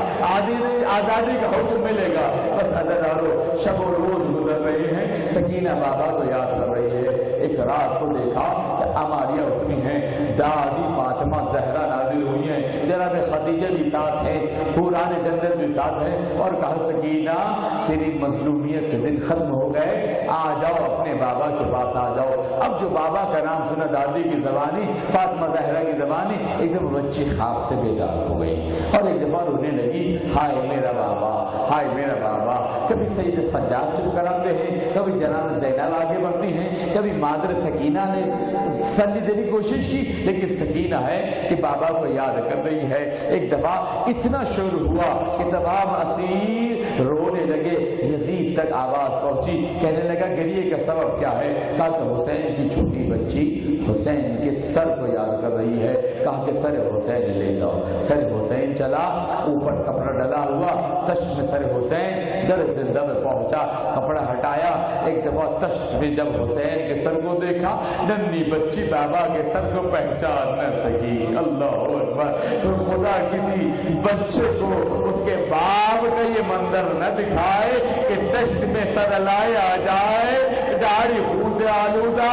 آزادی کا حکم ملے گا۔ بس عزیزانو شب و روز گزر رہے ہیں، سکینہ بابا کو یاد کر رہی ہے۔ ایک رات کو دیکھا کہ اماریاں اتنی ہیں، دادی فاطمہ زہرا نازل ہوئی ہیں، جناب خدیجہ بھی ساتھ ہیں، قرآن جنت بھی ساتھ ہیں، اور کہا سکینہ تیری مظلومیت کے دن ختم ہو گئے، آ جاؤ اپنے بابا کے پاس آ جاؤ۔ اب جو بابا کا نام سنا، دادی کی زبانی، فاطمہ زہرا کی زبانی، ایک دم بچی خواب سے بیدار ہو گئی اور ایک دفعہ رونے لگی، ہائے میرا بابا، ہائے میرا بابا۔ کبھی سید سجاد چپ کراتے ہیں، کبھی جناب زینب آگے بڑھتی ہیں، کبھی مادر سکینہ نے تسلی دینے کی کوشش کی، لیکن سکینہ ہے کہ بابا کو یاد کر رہی ہے۔ ایک دفعہ اتنا شور ہوا کہ تمام اسیر رونے لگے، یزید تک آواز پہنچی، کہنے لگا گریے کا سبب کیا ہے؟ کہا کہ حسین کی چھوٹی بچی حسین کے سر کو یاد کر رہی ہے۔ کہا کہ سر حسین لے جاؤ۔ سر حسین چلا، اوپر کپڑا ڈلا ہوا، تشت میں سر حسین در زندہ میں پہنچا، کپڑا ہٹایا، ایک دفعہ تشت میں جب حسین کے سر کو دیکھا، ننھی بچی بابا کے سر کو پہچان نہ سکی۔ اللہ اکبر۔ خدا کسی بچے کو اس کے باپ کا یہ منظر نہ دکھائے کہ تشت میں سر لائے آ جائے، داڑھی خون سے آلودہ،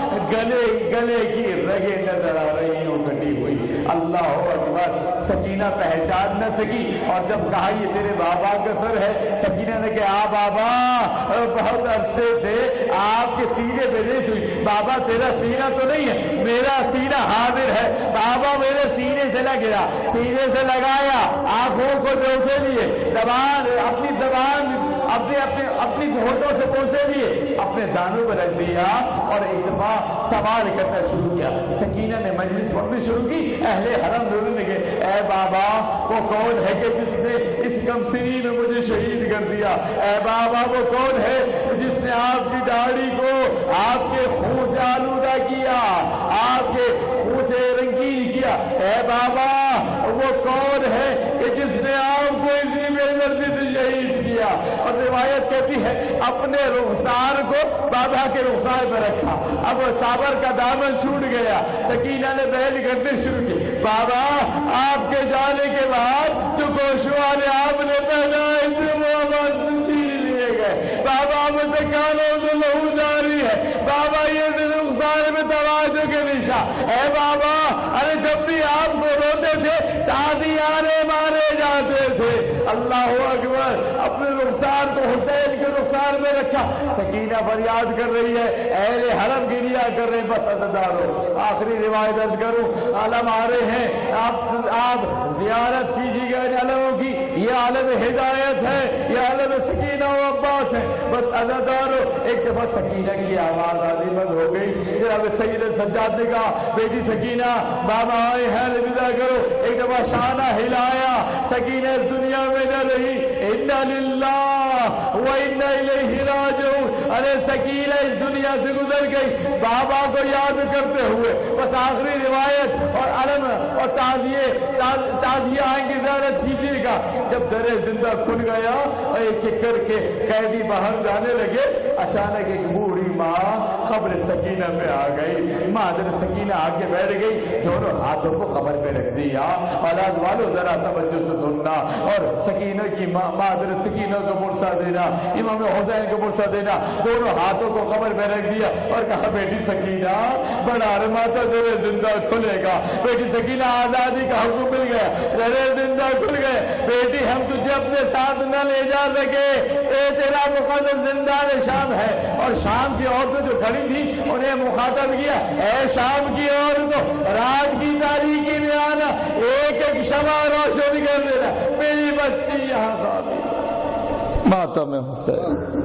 گلے گلے کی رگیں نظر آ رہی ہوں کٹی ہوئی۔ اللہ اکبر۔ سکینہ پہچان نہ سکی، اور جب کہا یہ تیرے بابا کا سر ہے، سکینہ نے کہا بابا بہت عرصے سے آپ کے سینے پہ نہیں سوئی، بابا تیرا سینہ تو نہیں ہے، میرا سینہ حاضر ہے۔ بابا میرے سینے سے لگ گیا، سینے سے لگایا، آنکھوں کو بوسے لیے، زبان اپنی زبان اپنے اپنے اپنی ہونٹوں سے بوسے لیے، اپنے زانوں پر رکھ دیا اور ایک دفعہ سوال کرنا شروع کیا۔ سکینہ نے مجلس پڑھنی شروع کی، اہل حرم رونے لگے، اے بابا وہ کون ہے کہ جس نے اس کمسنی میں مجھے شہید کر دیا؟ اے بابا وہ کون ہے جس نے آپ کی داڑھی کو آپ کے خون سے آلودہ کیا، آپ کے خون سے رنگین کیا؟ اے بابا وہ کون ہے کہ جس نے آپ کو اسی بے دردی سے شہید کیا؟ اور روایت کہتی ہے اپنے رخسار کو بابا کے رخسار میں رکھا، اب صابر کا دامن چھوٹ گیا۔ سکینہ نے بیل کرنے شروع کی، بابا آپ کے جانے کے بعد جو گوشوارے آ نے پہنائے تھے وہ آواز سے چھین لیے گئے. بابا متکانوں سے لہو جاری ہے. بابا یہ رخسار میں توجہ کے نشان اے بابا. ارے جب بھی آپ کو روتے تھے تازیانے مارے جاتے تھے. اللہ اکبر. اپنے رخسار کو حسین کے رخسار میں رکھا. سکینہ فریاد کر رہی ہے, اہل حرم کی نیا کر رہے ہیں. بس عزیزانو آخری روایت عرض کروں, عالم آ رہے ہیں, آپ آپ زیارت کیجیے گا ان علموں کی. یہ عالم ہدایت ہے, یہ عالم سکینہ و عباس ہے. بس عزیزانو ایک دفعہ سکینہ کی آواز آنی بند ہو گئی. جناب سید سجاد نے کہا بیٹی سکینہ بابا آئے ہیں الوداع کرو. ایک دفعہ شانہ ہلایا, سکینہ اس دنیا میں نہ رہی. انا للہ و انا الیہ راجعون. ارے سکینہ اس دنیا سے گزر گئی بابا کو یاد کرتے ہوئے. بس آخری روایت اور علم اور تعزیے تعزیہ آئیں کی زیارت کیجیے گا. جب در زندہ کھل گیا ایک ایک کر کے قیدی باہر جانے لگے, اچانک ایک بوڑھی ماں قبر سکینہ پہ آ گئی. مادر سکینہ آ کے بیٹھ گئی, دونوں ہاتھوں کو قبر پہ رکھ دیا. اولاد والو ذرا توجہ سے سننا. اور سکینہ کی ماں مادر سکینہ کو مرسا دینا, امام حسین کو مرسا دینا, دونوں ہاتھوں کو قبر پہ رکھ دیا اور کہا بیٹی سکینہ بڑا ارماتا در زندہ کھلے گا. بیٹی سکینہ آزادی کا حکم مل گیا, در زندہ کھل گئے. بیٹی ہم تجھے اپنے ساتھ نہ لے جا سکے, اے تیرا مقدس زندان شام ہے. اور شام کی عورتیں جو کھڑی تھی انہیں مخاطب کیا, اے شام کی عورتوں رات کی تاریکی میں آنا, ایک ایک شمع روشن کر دینا, میری بچی یہاں خالی. ماتم حسین.